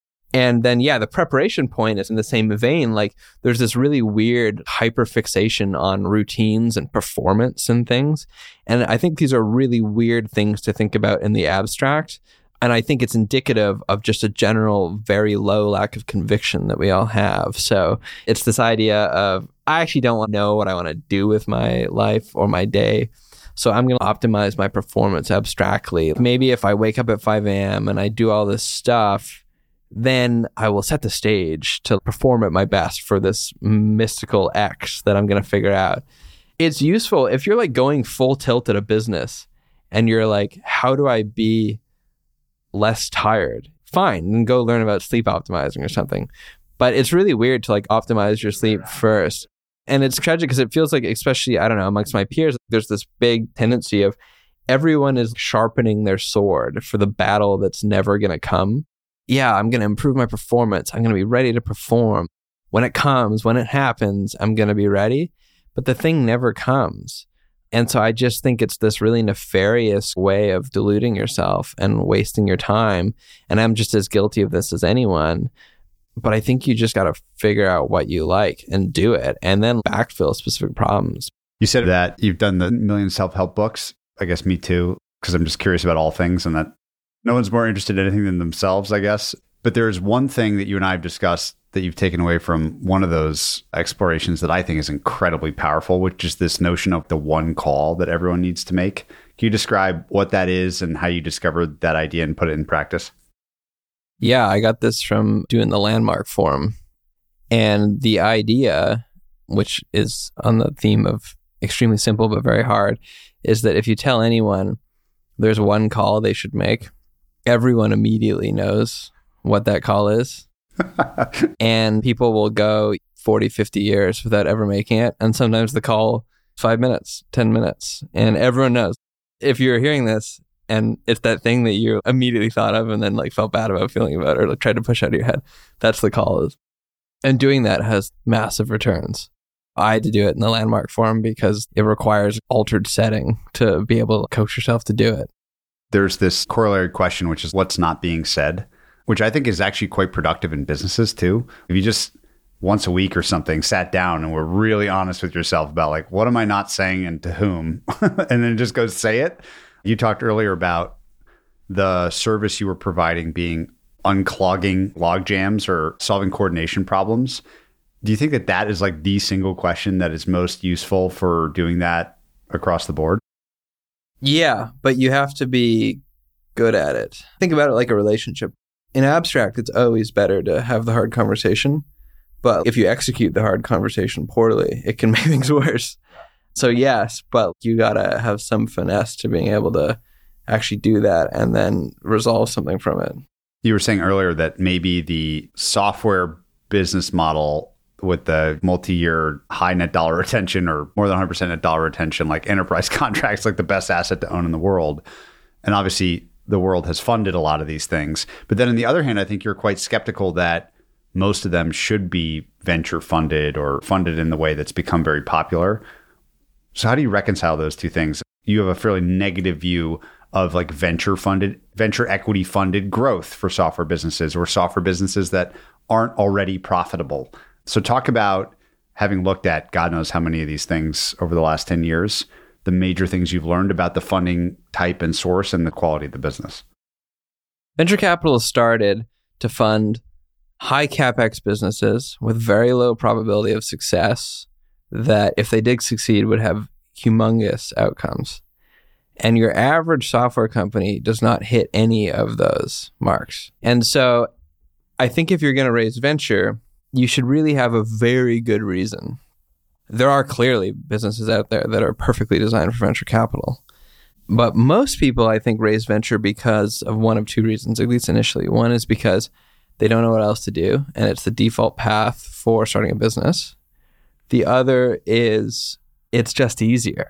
And then, yeah, the preparation point is in the same vein. Like, there's this really weird hyperfixation on routines and performance and things. And I think these are really weird things to think about in the abstract. And I think it's indicative of just a general, very low lack of conviction that we all have. So it's this idea of, I actually don't want to know what I want to do with my life or my day. So I'm going to optimize my performance abstractly. Maybe if I wake up at 5 a.m. and I do all this stuff, then I will set the stage to perform at my best for this mystical X that I'm going to figure out. It's useful if you're like going full tilt at a business and you're like, how do I be less tired? Fine, then go learn about sleep optimizing or something. But it's really weird to like optimize your sleep first. And it's tragic because it feels like, especially, I don't know, amongst my peers, there's this big tendency of everyone is sharpening their sword for the battle that's never going to come. Yeah, I'm going to improve my performance. I'm going to be ready to perform. When it comes, when it happens, I'm going to be ready. But the thing never comes. And so I just think it's this really nefarious way of deluding yourself and wasting your time. And I'm just as guilty of this as anyone. But I think you just got to figure out what you like and do it and then backfill specific problems. You said that you've done the million self-help books. I guess me too, because I'm just curious about all things and that no one's more interested in anything than themselves, I guess. But there's one thing that you and I have discussed that you've taken away from one of those explorations that I think is incredibly powerful, which is this notion of the one call that everyone needs to make. Can you describe what that is and how you discovered that idea and put it in practice? Yeah, I got this from doing the Landmark Forum. And the idea, which is on the theme of extremely simple but very hard, is that if you tell anyone there's one call they should make, everyone immediately knows what that call is. And people will go 40, 50 years without ever making it. And sometimes the call 5 minutes, 10 minutes, and everyone knows. If you're hearing this and it's that thing that you immediately thought of and then like felt bad about feeling about or like tried to push out of your head, that's the call is. And doing that has massive returns. I had to do it in the Landmark Forum because it requires altered setting to be able to coach yourself to do it. There's this corollary question, which is what's not being said, which I think is actually quite productive in businesses too. If you just once a week or something sat down and were really honest with yourself about like, what am I not saying and to whom? And then just go say it. You talked earlier about the service you were providing being unclogging log jams or solving coordination problems. Do you think that that is like the single question that is most useful for doing that across the board? Yeah, but you have to be good at it. Think about it like a relationship. In abstract, it's always better to have the hard conversation. But if you execute the hard conversation poorly, it can make things worse. So yes, but you got to have some finesse to being able to actually do that and then resolve something from it. You were saying earlier that maybe the software business model with the multi-year high net dollar retention or more than 100% net dollar retention, like enterprise contracts, like the best asset to own in the world. And obviously the world has funded a lot of these things. But then on the other hand, I think you're quite skeptical that most of them should be venture funded or funded in the way that's become very popular. So how do you reconcile those two things? You have a fairly negative view of like venture equity funded growth for software businesses or software businesses that aren't already profitable. So talk about, having looked at God knows how many of these things over the last 10 years, the major things you've learned about the funding type and source and the quality of the business. Venture capital started to fund high CapEx businesses with very low probability of success that if they did succeed would have humongous outcomes. And your average software company does not hit any of those marks. And so I think if you're going to raise venture, you should really have a very good reason. There are clearly businesses out there that are perfectly designed for venture capital. But most people, I think, raise venture because of one of two reasons, at least initially. One is because they don't know what else to do, and it's the default path for starting a business. The other is it's just easier.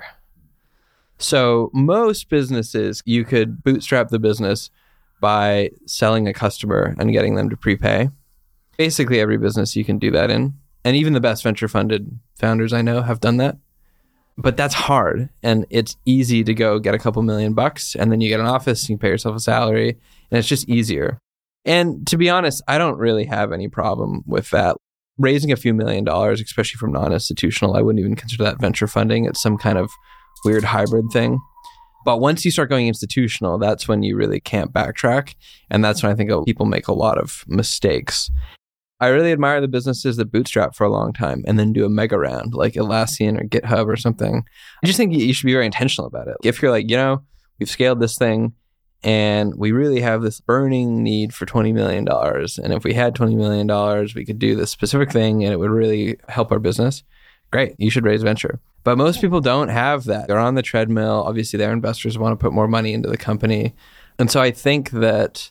So most businesses, you could bootstrap the business by selling a customer and getting them to prepay. Basically, every business you can do that in. And even the best venture-funded founders I know have done that. But that's hard. And it's easy to go get a couple $1,000,000 and then you get an office, you pay yourself a salary, and it's just easier. And to be honest, I don't really have any problem with that. Raising a few $1,000,000, especially from non-institutional, I wouldn't even consider that venture funding. It's some kind of weird hybrid thing. But once you start going institutional, that's when you really can't backtrack. And that's when I think people make a lot of mistakes. I really admire the businesses that bootstrap for a long time and then do a mega round like Atlassian or GitHub or something. I just think you should be very intentional about it. If you're like, we've scaled this thing and we really have this burning need for $20 million. And if we had $20 million, we could do this specific thing and it would really help our business. Great. You should raise venture. But most people don't have that. They're on the treadmill. Obviously, their investors want to put more money into the company. And so I think that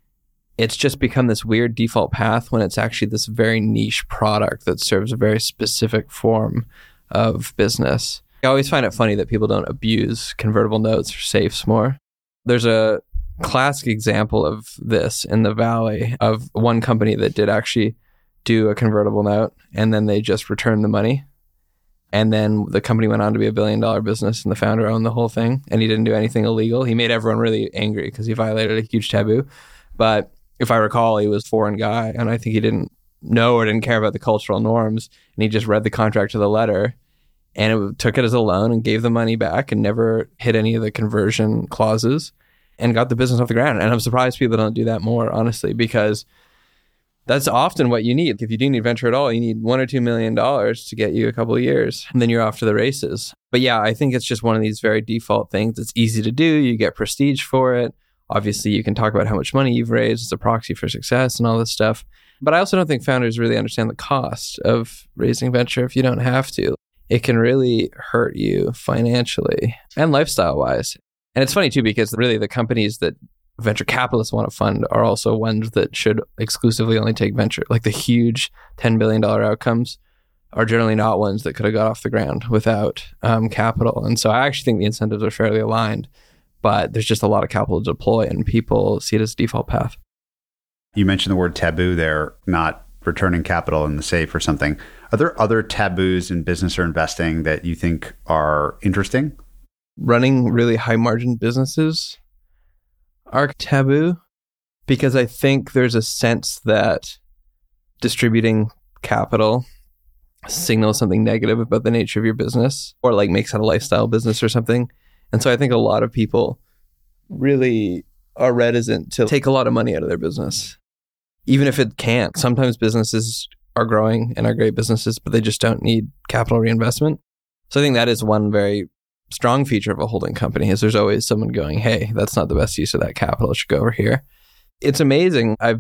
it's just become this weird default path when it's actually this very niche product that serves a very specific form of business. I always find it funny that people don't abuse convertible notes or safes more. There's a classic example of this in the Valley of one company that did actually do a convertible note and then they just returned the money. And then the company went on to be $1 billion business and the founder owned the whole thing and he didn't do anything illegal. He made everyone really angry because he violated a huge taboo. But if I recall, he was a foreign guy and I think he didn't know or didn't care about the cultural norms and he just read the contract to the letter and took it as a loan and gave the money back and never hit any of the conversion clauses and got the business off the ground. And I'm surprised people don't do that more, honestly, because that's often what you need. If you do need venture at all, you need $1 or $2 million to get you a couple of years and then you're off to the races. But yeah, I think it's just one of these very default things. It's easy to do. You get prestige for it. Obviously, you can talk about how much money you've raised. It's a proxy for success and all this stuff. But I also don't think founders really understand the cost of raising venture if you don't have to. It can really hurt you financially and lifestyle-wise. And it's funny, too, because really the companies that venture capitalists want to fund are also ones that should exclusively only take venture. Like the huge $10 billion outcomes are generally not ones that could have got off the ground without capital. And so I actually think the incentives are fairly aligned. But there's just a lot of capital to deploy and people see it as a default path. You mentioned the word taboo there, not returning capital in the safe or something. Are there other taboos in business or investing that you think are interesting? Running really high margin businesses are taboo because I think there's a sense that distributing capital signals something negative about the nature of your business or like makes it a lifestyle business or something. And so I think a lot of people really are reticent to take a lot of money out of their business, even if it can't. Sometimes businesses are growing and are great businesses, but they just don't need capital reinvestment. So I think that is one very strong feature of a holding company is there's always someone going, hey, that's not the best use of that capital. It should go over here. It's amazing. I've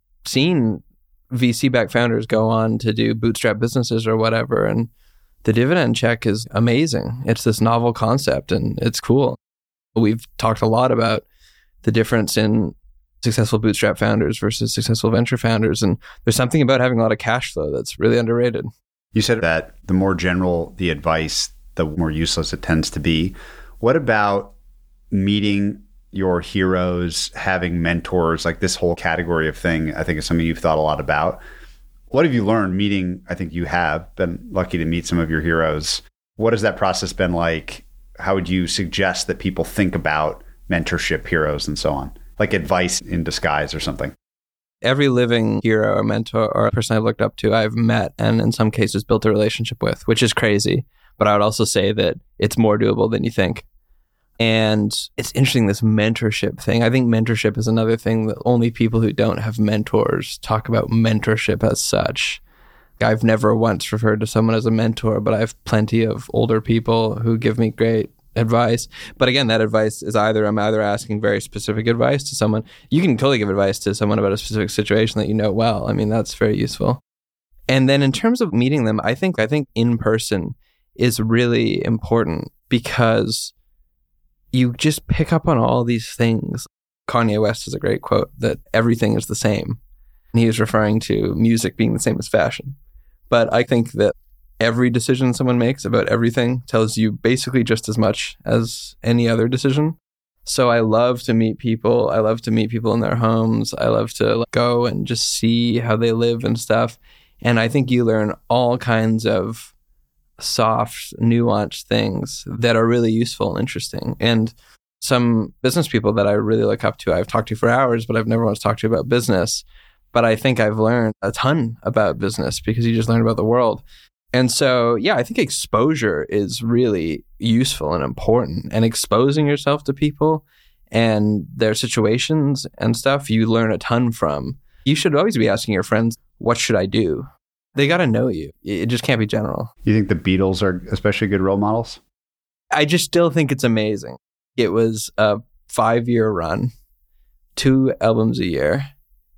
seen VC-backed founders go on to do bootstrap businesses or whatever, and the dividend check is amazing. It's this novel concept and it's cool. We've talked a lot about the difference in successful bootstrap founders versus successful venture founders. And there's something about having a lot of cash flow that's really underrated. You said that the more general the advice, the more useless it tends to be. What about meeting your heroes, having mentors, like this whole category of thing, I think is something you've thought a lot about. What have you learned meeting? I think you have been lucky to meet some of your heroes. What has that process been like? How would you suggest that people think about mentorship, heroes, and so on? Like advice in disguise or something? Every living hero or mentor or person I've looked up to, I've met and in some cases built a relationship with, which is crazy. But I would also say that it's more doable than you think. And it's interesting, this mentorship thing. I think mentorship is another thing that only people who don't have mentors talk about mentorship as such. I've never once referred to someone as a mentor, but I have plenty of older people who give me great advice. But again, that advice is I'm either asking very specific advice to someone. You can totally give advice to someone about a specific situation that you know well. I mean, that's very useful. And then in terms of meeting them, I think in person is really important because you just pick up on all these things. Kanye West has a great quote that everything is the same. And he was referring to music being the same as fashion. But I think that every decision someone makes about everything tells you basically just as much as any other decision. So I love to meet people. I love to meet people in their homes. I love to go and just see how they live and stuff. And I think you learn all kinds of soft, nuanced things that are really useful and interesting. And some business people that I really look up to, I've talked to for hours, but I've never once talked to about business. But I think I've learned a ton about business because you just learn about the world. And so, yeah, I think exposure is really useful and important. And exposing yourself to people and their situations and stuff, you learn a ton from. You should always be asking your friends, what should I do? They got to know you. It just can't be general. You think the Beatles are especially good role models? I just still think it's amazing. It was a 5-year run, 2 albums a year,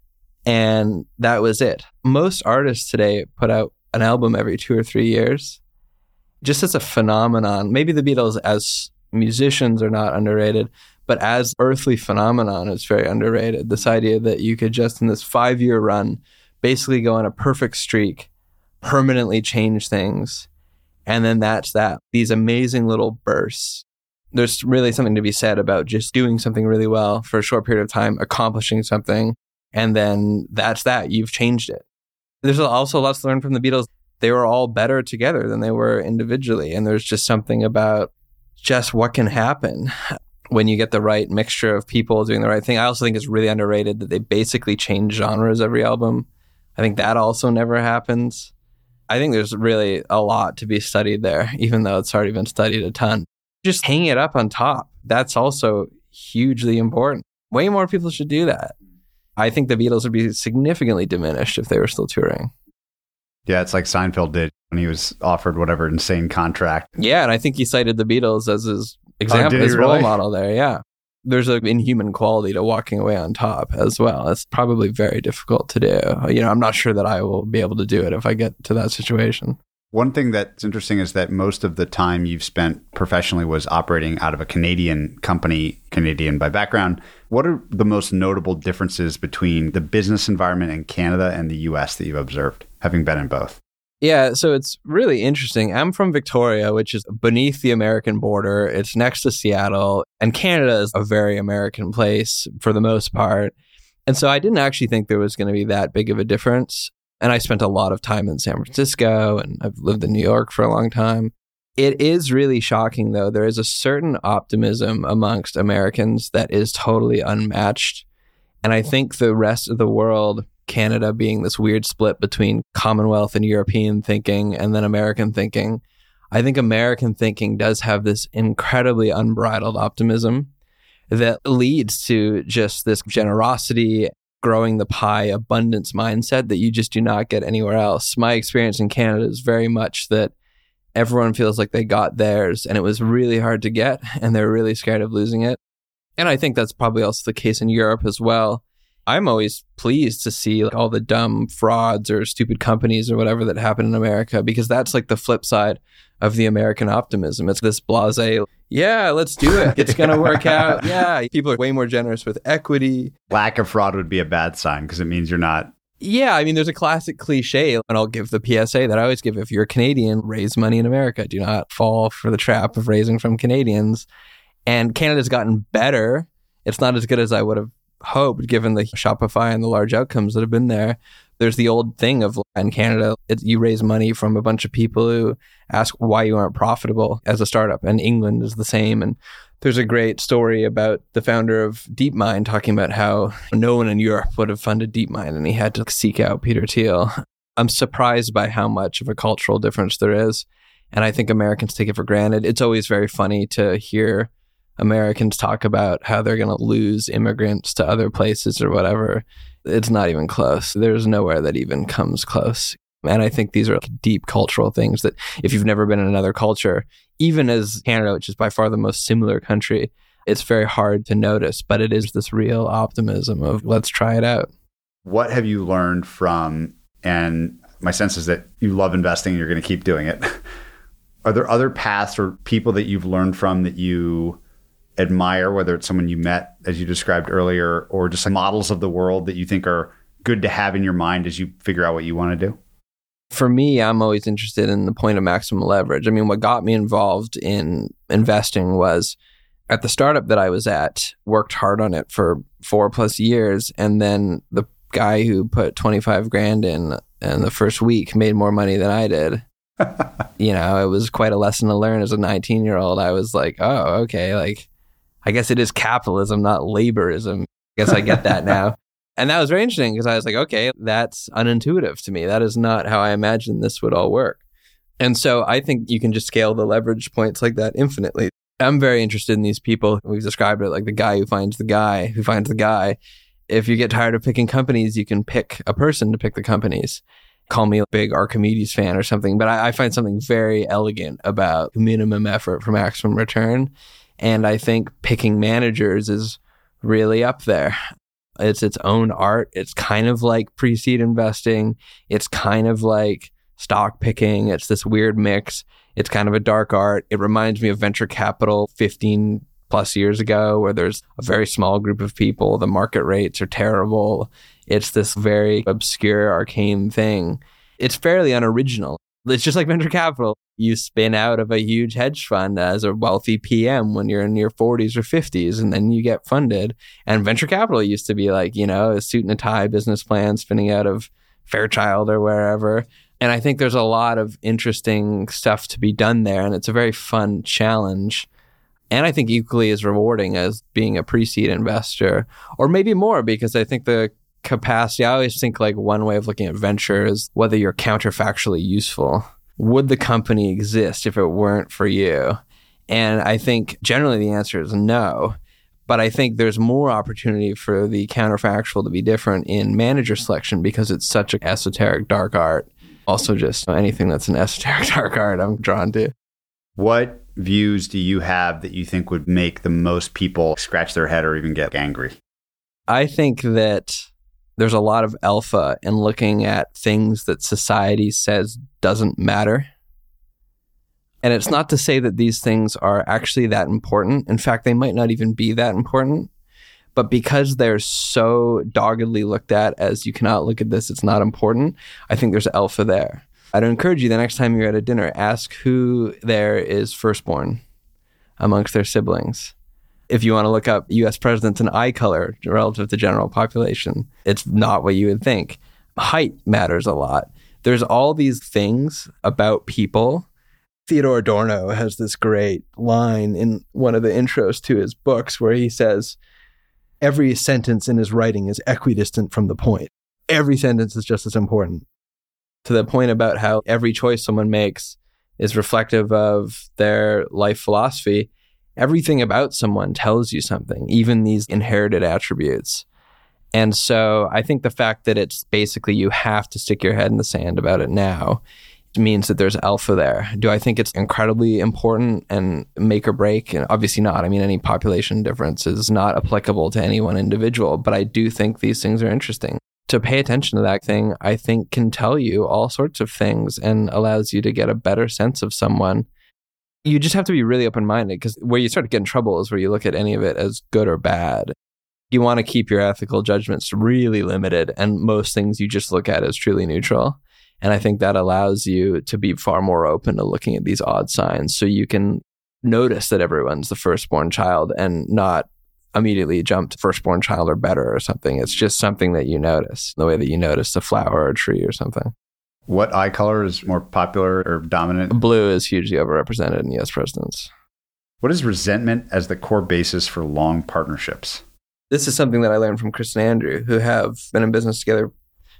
and that was it. Most artists today put out an album every 2 or 3 years. Just as a phenomenon, maybe the Beatles as musicians are not underrated, but as earthly phenomenon, it's very underrated. This idea that you could just in this 5-year run basically go on a perfect streak, permanently change things, and then that's that. These amazing little bursts. There's really something to be said about just doing something really well for a short period of time, accomplishing something, and then that's that. You've changed it. There's also lots to learn from the Beatles. They were all better together than they were individually. And there's just something about just what can happen when you get the right mixture of people doing the right thing. I also think it's really underrated that they basically change genres every album. I think that also never happens. I think there's really a lot to be studied there, even though it's already been studied a ton. Just hanging it up on top, that's also hugely important. Way more people should do that. I think the Beatles would be significantly diminished if they were still touring. Yeah, it's like Seinfeld did when he was offered whatever insane contract. Yeah, and I think he cited the Beatles as his example, his role model there, yeah. There's an inhuman quality to walking away on top as well. It's probably very difficult to do. I'm not sure that I will be able to do it if I get to that situation. One thing that's interesting is that most of the time you've spent professionally was operating out of a Canadian company, Canadian by background. What are the most notable differences between the business environment in Canada and the US that you've observed, having been in both? Yeah, so it's really interesting. I'm from Victoria, which is beneath the American border. It's next to Seattle, and Canada is a very American place for the most part. And so I didn't actually think there was going to be that big of a difference. And I spent a lot of time in San Francisco, and I've lived in New York for a long time. It is really shocking, though. There is a certain optimism amongst Americans that is totally unmatched. And I think the rest of the world, Canada being this weird split between Commonwealth and European thinking and then American thinking, I think American thinking does have this incredibly unbridled optimism that leads to just this generosity, growing the pie, abundance mindset that you just do not get anywhere else. My experience in Canada is very much that everyone feels like they got theirs and it was really hard to get and they're really scared of losing it. And I think that's probably also the case in Europe as well. I'm always pleased to see all the dumb frauds or stupid companies or whatever that happen in America, because that's like the flip side of the American optimism. It's this blasé, yeah, let's do it. It's going to work out. Yeah, people are way more generous with equity. Lack of fraud would be a bad sign because it means you're not. Yeah, I mean, there's a classic cliche, and I'll give the PSA that I always give. If you're a Canadian, raise money in America. Do not fall for the trap of raising from Canadians. And Canada's gotten better. It's not as good as I would have hoped, given the Shopify and the large outcomes that have been there. There's the old thing of in Canada, you raise money from a bunch of people who ask why you aren't profitable as a startup. And England is the same. And there's a great story about the founder of DeepMind talking about how no one in Europe would have funded DeepMind and he had to seek out Peter Thiel. I'm surprised by how much of a cultural difference there is. And I think Americans take it for granted. It's always very funny to hear Americans talk about how they're going to lose immigrants to other places or whatever. It's not even close. There's nowhere that even comes close. And I think these are deep cultural things that if you've never been in another culture, even as Canada, which is by far the most similar country, it's very hard to notice. But it is this real optimism of let's try it out. What have you learned from, and my sense is that you love investing and you're going to keep doing it. Are there other paths or people that you've learned from that you admire, whether it's someone you met, as you described earlier, or just models of the world that you think are good to have in your mind as you figure out what you want to do? For me, I'm always interested in the point of maximum leverage. I mean, what got me involved in investing was at the startup that I was at, worked hard on it for 4+ years. And then the guy who put 25 grand in the first week made more money than I did. It was quite a lesson to learn as a 19-year-old. I was like, oh, okay, I guess it is capitalism, not laborism. I guess I get that now. And that was very interesting because I was like, okay, that's unintuitive to me. That is not how I imagined this would all work. And so I think you can just scale the leverage points like that infinitely. I'm very interested in these people. We've described it like the guy who finds the guy who finds the guy. If you get tired of picking companies, you can pick a person to pick the companies. Call me a big Archimedes fan or something, but I find something very elegant about minimum effort for maximum return. And I think picking managers is really up there. It's its own art. It's kind of like pre-seed investing. It's kind of like stock picking. It's this weird mix. It's kind of a dark art. It reminds me of venture capital 15 plus years ago, where there's a very small group of people. The market rates are terrible. It's this very obscure, arcane thing. It's fairly unoriginal. It's just like venture capital. You spin out of a huge hedge fund as a wealthy PM when you're in your 40s or 50s, and then you get funded. And venture capital used to be like, a suit and a tie business plan spinning out of Fairchild or wherever. And I think there's a lot of interesting stuff to be done there. And it's a very fun challenge. And I think equally as rewarding as being a pre-seed investor, or maybe more, because I think the capacity, I always think like one way of looking at venture is whether you're counterfactually useful. Would the company exist if it weren't for you? And I think generally the answer is no. But I think there's more opportunity for the counterfactual to be different in manager selection because it's such an esoteric dark art. Also just anything that's an esoteric dark art I'm drawn to. What views do you have that you think would make the most people scratch their head or even get angry? I think that there's a lot of alpha in looking at things that society says doesn't matter. And it's not to say that these things are actually that important. In fact, they might not even be that important. But because they're so doggedly looked at as you cannot look at this, it's not important, I think there's alpha there. I'd encourage you the next time you're at a dinner, ask who there is firstborn amongst their siblings. If you want to look up US presidents in eye color relative to general population, it's not what you would think. Height matters a lot. There's all these things about people. Theodore Adorno has this great line in one of the intros to his books where he says, every sentence in his writing is equidistant from the point. Every sentence is just as important. To the point about how every choice someone makes is reflective of their life philosophy. Everything about someone tells you something, even these inherited attributes. And so I think the fact that it's basically you have to stick your head in the sand about it now means that there's alpha there. Do I think it's incredibly important and make or break? And obviously not. I mean, any population difference is not applicable to any one individual, but I do think these things are interesting. To pay attention to that thing, I think can tell you all sorts of things and allows you to get a better sense of someone. You just have to be really open-minded because where you start to get in trouble is where you look at any of it as good or bad. You want to keep your ethical judgments really limited, and most things you just look at as truly neutral. And I think that allows you to be far more open to looking at these odd signs so you can notice that everyone's the firstborn child and not immediately jump to firstborn child or better or something. It's just something that you notice, the way that you notice a flower or a tree or something. What eye color is more popular or dominant? Blue is hugely overrepresented in US presidents. What is resentment as the core basis for long partnerships? This is something that I learned from Chris and Andrew, who have been in business together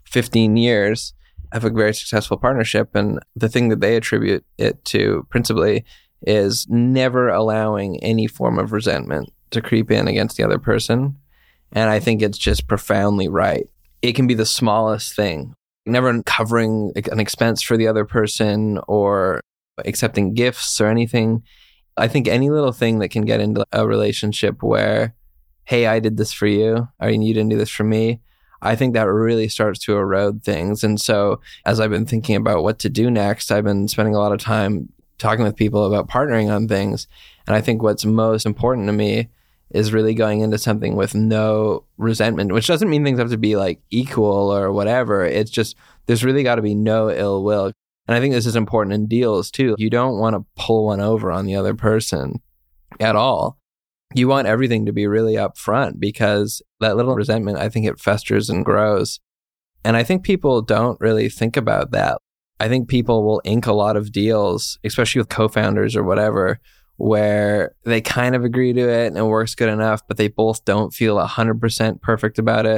15 years, have a very successful partnership. And the thing that they attribute it to principally is never allowing any form of resentment to creep in against the other person. And I think it's just profoundly right. It can be the smallest thing. Never covering an expense for the other person or accepting gifts or anything. I think any little thing that can get into a relationship where, hey, I did this for you, or you didn't do this for me, I think that really starts to erode things. And so as I've been thinking about what to do next, I've been spending a lot of time talking with people about partnering on things. And I think what's most important to me is really going into something with no resentment, which doesn't mean things have to be like equal or whatever. It's just, there's really got to be no ill will. And I think this is important in deals too. You don't want to pull one over on the other person at all. You want everything to be really upfront because that little resentment, I think it festers and grows. And I think people don't really think about that. I think people will ink a lot of deals, especially with co-founders or whatever, where they kind of agree to it and it works good enough, but they both don't feel 100% perfect about it.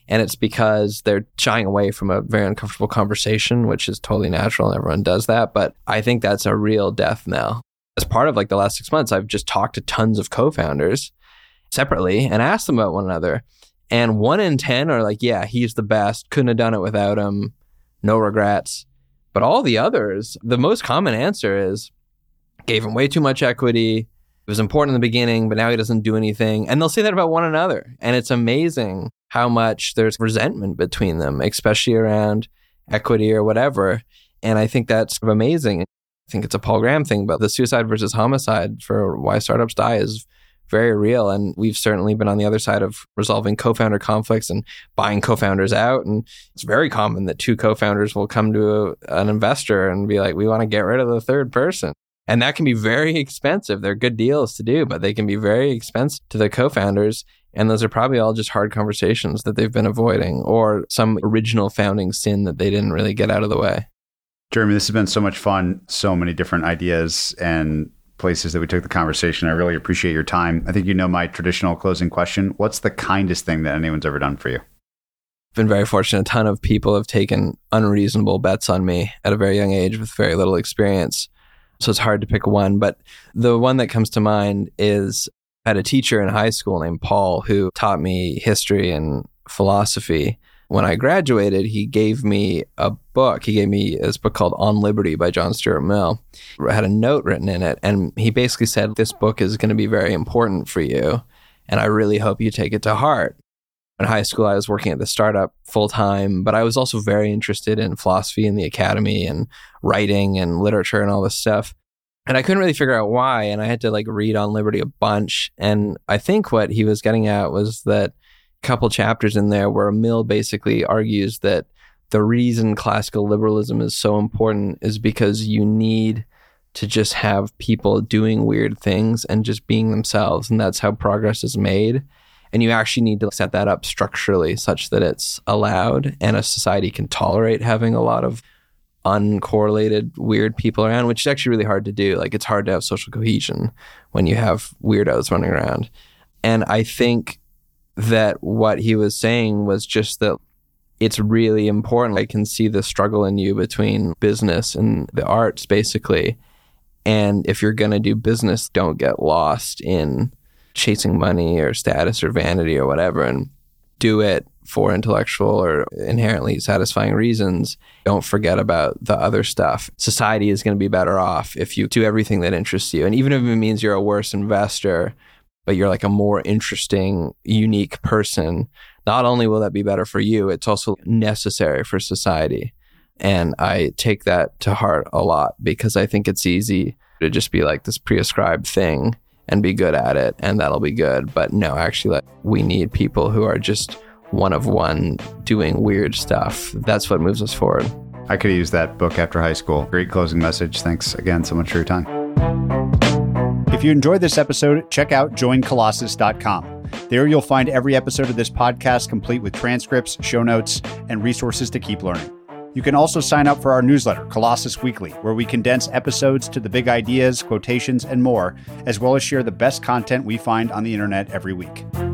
And it's because they're shying away from a very uncomfortable conversation, which is totally natural and everyone does that. But I think that's a real death knell. As part of like the last 6 months, I've just talked to tons of co-founders separately and asked them about one another. And 1 in 10 are like, yeah, he's the best. Couldn't have done it without him. No regrets. But all the others, the most common answer is gave him way too much equity. It was important in the beginning, but now he doesn't do anything. And they'll say that about one another. And it's amazing how much there's resentment between them, especially around equity or whatever. And I think that's amazing. I think it's a Paul Graham thing, but the suicide versus homicide for why startups die is very real. And we've certainly been on the other side of resolving co-founder conflicts and buying co-founders out. And it's very common that 2 co-founders will come to an investor and be like, we want to get rid of the third person. And that can be very expensive. They're good deals to do, but they can be very expensive to the co-founders. And those are probably all just hard conversations that they've been avoiding or some original founding sin that they didn't really get out of the way. Jeremy, this has been so much fun. So many different ideas and places that we took the conversation. I really appreciate your time. I think you know my traditional closing question. What's the kindest thing that anyone's ever done for you? I've been very fortunate. A ton of people have taken unreasonable bets on me at a very young age with very little experience. So it's hard to pick one. But the one that comes to mind is I had a teacher in high school named Paul who taught me history and philosophy. When I graduated, he gave me a book. He gave me this book called On Liberty by John Stuart Mill. It had a note written in it. And he basically said, this book is going to be very important for you. And I really hope you take it to heart. In high school, I was working at the startup full time, but I was also very interested in philosophy and the academy and writing and literature and all this stuff. And I couldn't really figure out why. And I had to like read On Liberty a bunch. And I think what he was getting at was that couple chapters in there where Mill basically argues that the reason classical liberalism is so important is because you need to just have people doing weird things and just being themselves. And that's how progress is made. And you actually need to set that up structurally such that it's allowed and a society can tolerate having a lot of uncorrelated weird people around, which is actually really hard to do. Like it's hard to have social cohesion when you have weirdos running around. And I think that what he was saying was just that it's really important. I can see the struggle in you between business and the arts, basically. And if you're going to do business, don't get lost in chasing money or status or vanity or whatever, and do it for intellectual or inherently satisfying reasons. Don't forget about the other stuff. Society is going to be better off if you do everything that interests you. And even if it means you're a worse investor, but you're like a more interesting, unique person, not only will that be better for you, it's also necessary for society. And I take that to heart a lot because I think it's easy to just be like this prescribed thing and be good at it, and that'll be good. But no, actually, like, we need people who are just one of one doing weird stuff. That's what moves us forward. I could have used that book after high school. Great closing message. Thanks again so much for your time. If you enjoyed this episode, check out joincolossus.com. There you'll find every episode of this podcast complete with transcripts, show notes, and resources to keep learning. You can also sign up for our newsletter, Colossus Weekly, where we condense episodes to the big ideas, quotations, and more, as well as share the best content we find on the internet every week.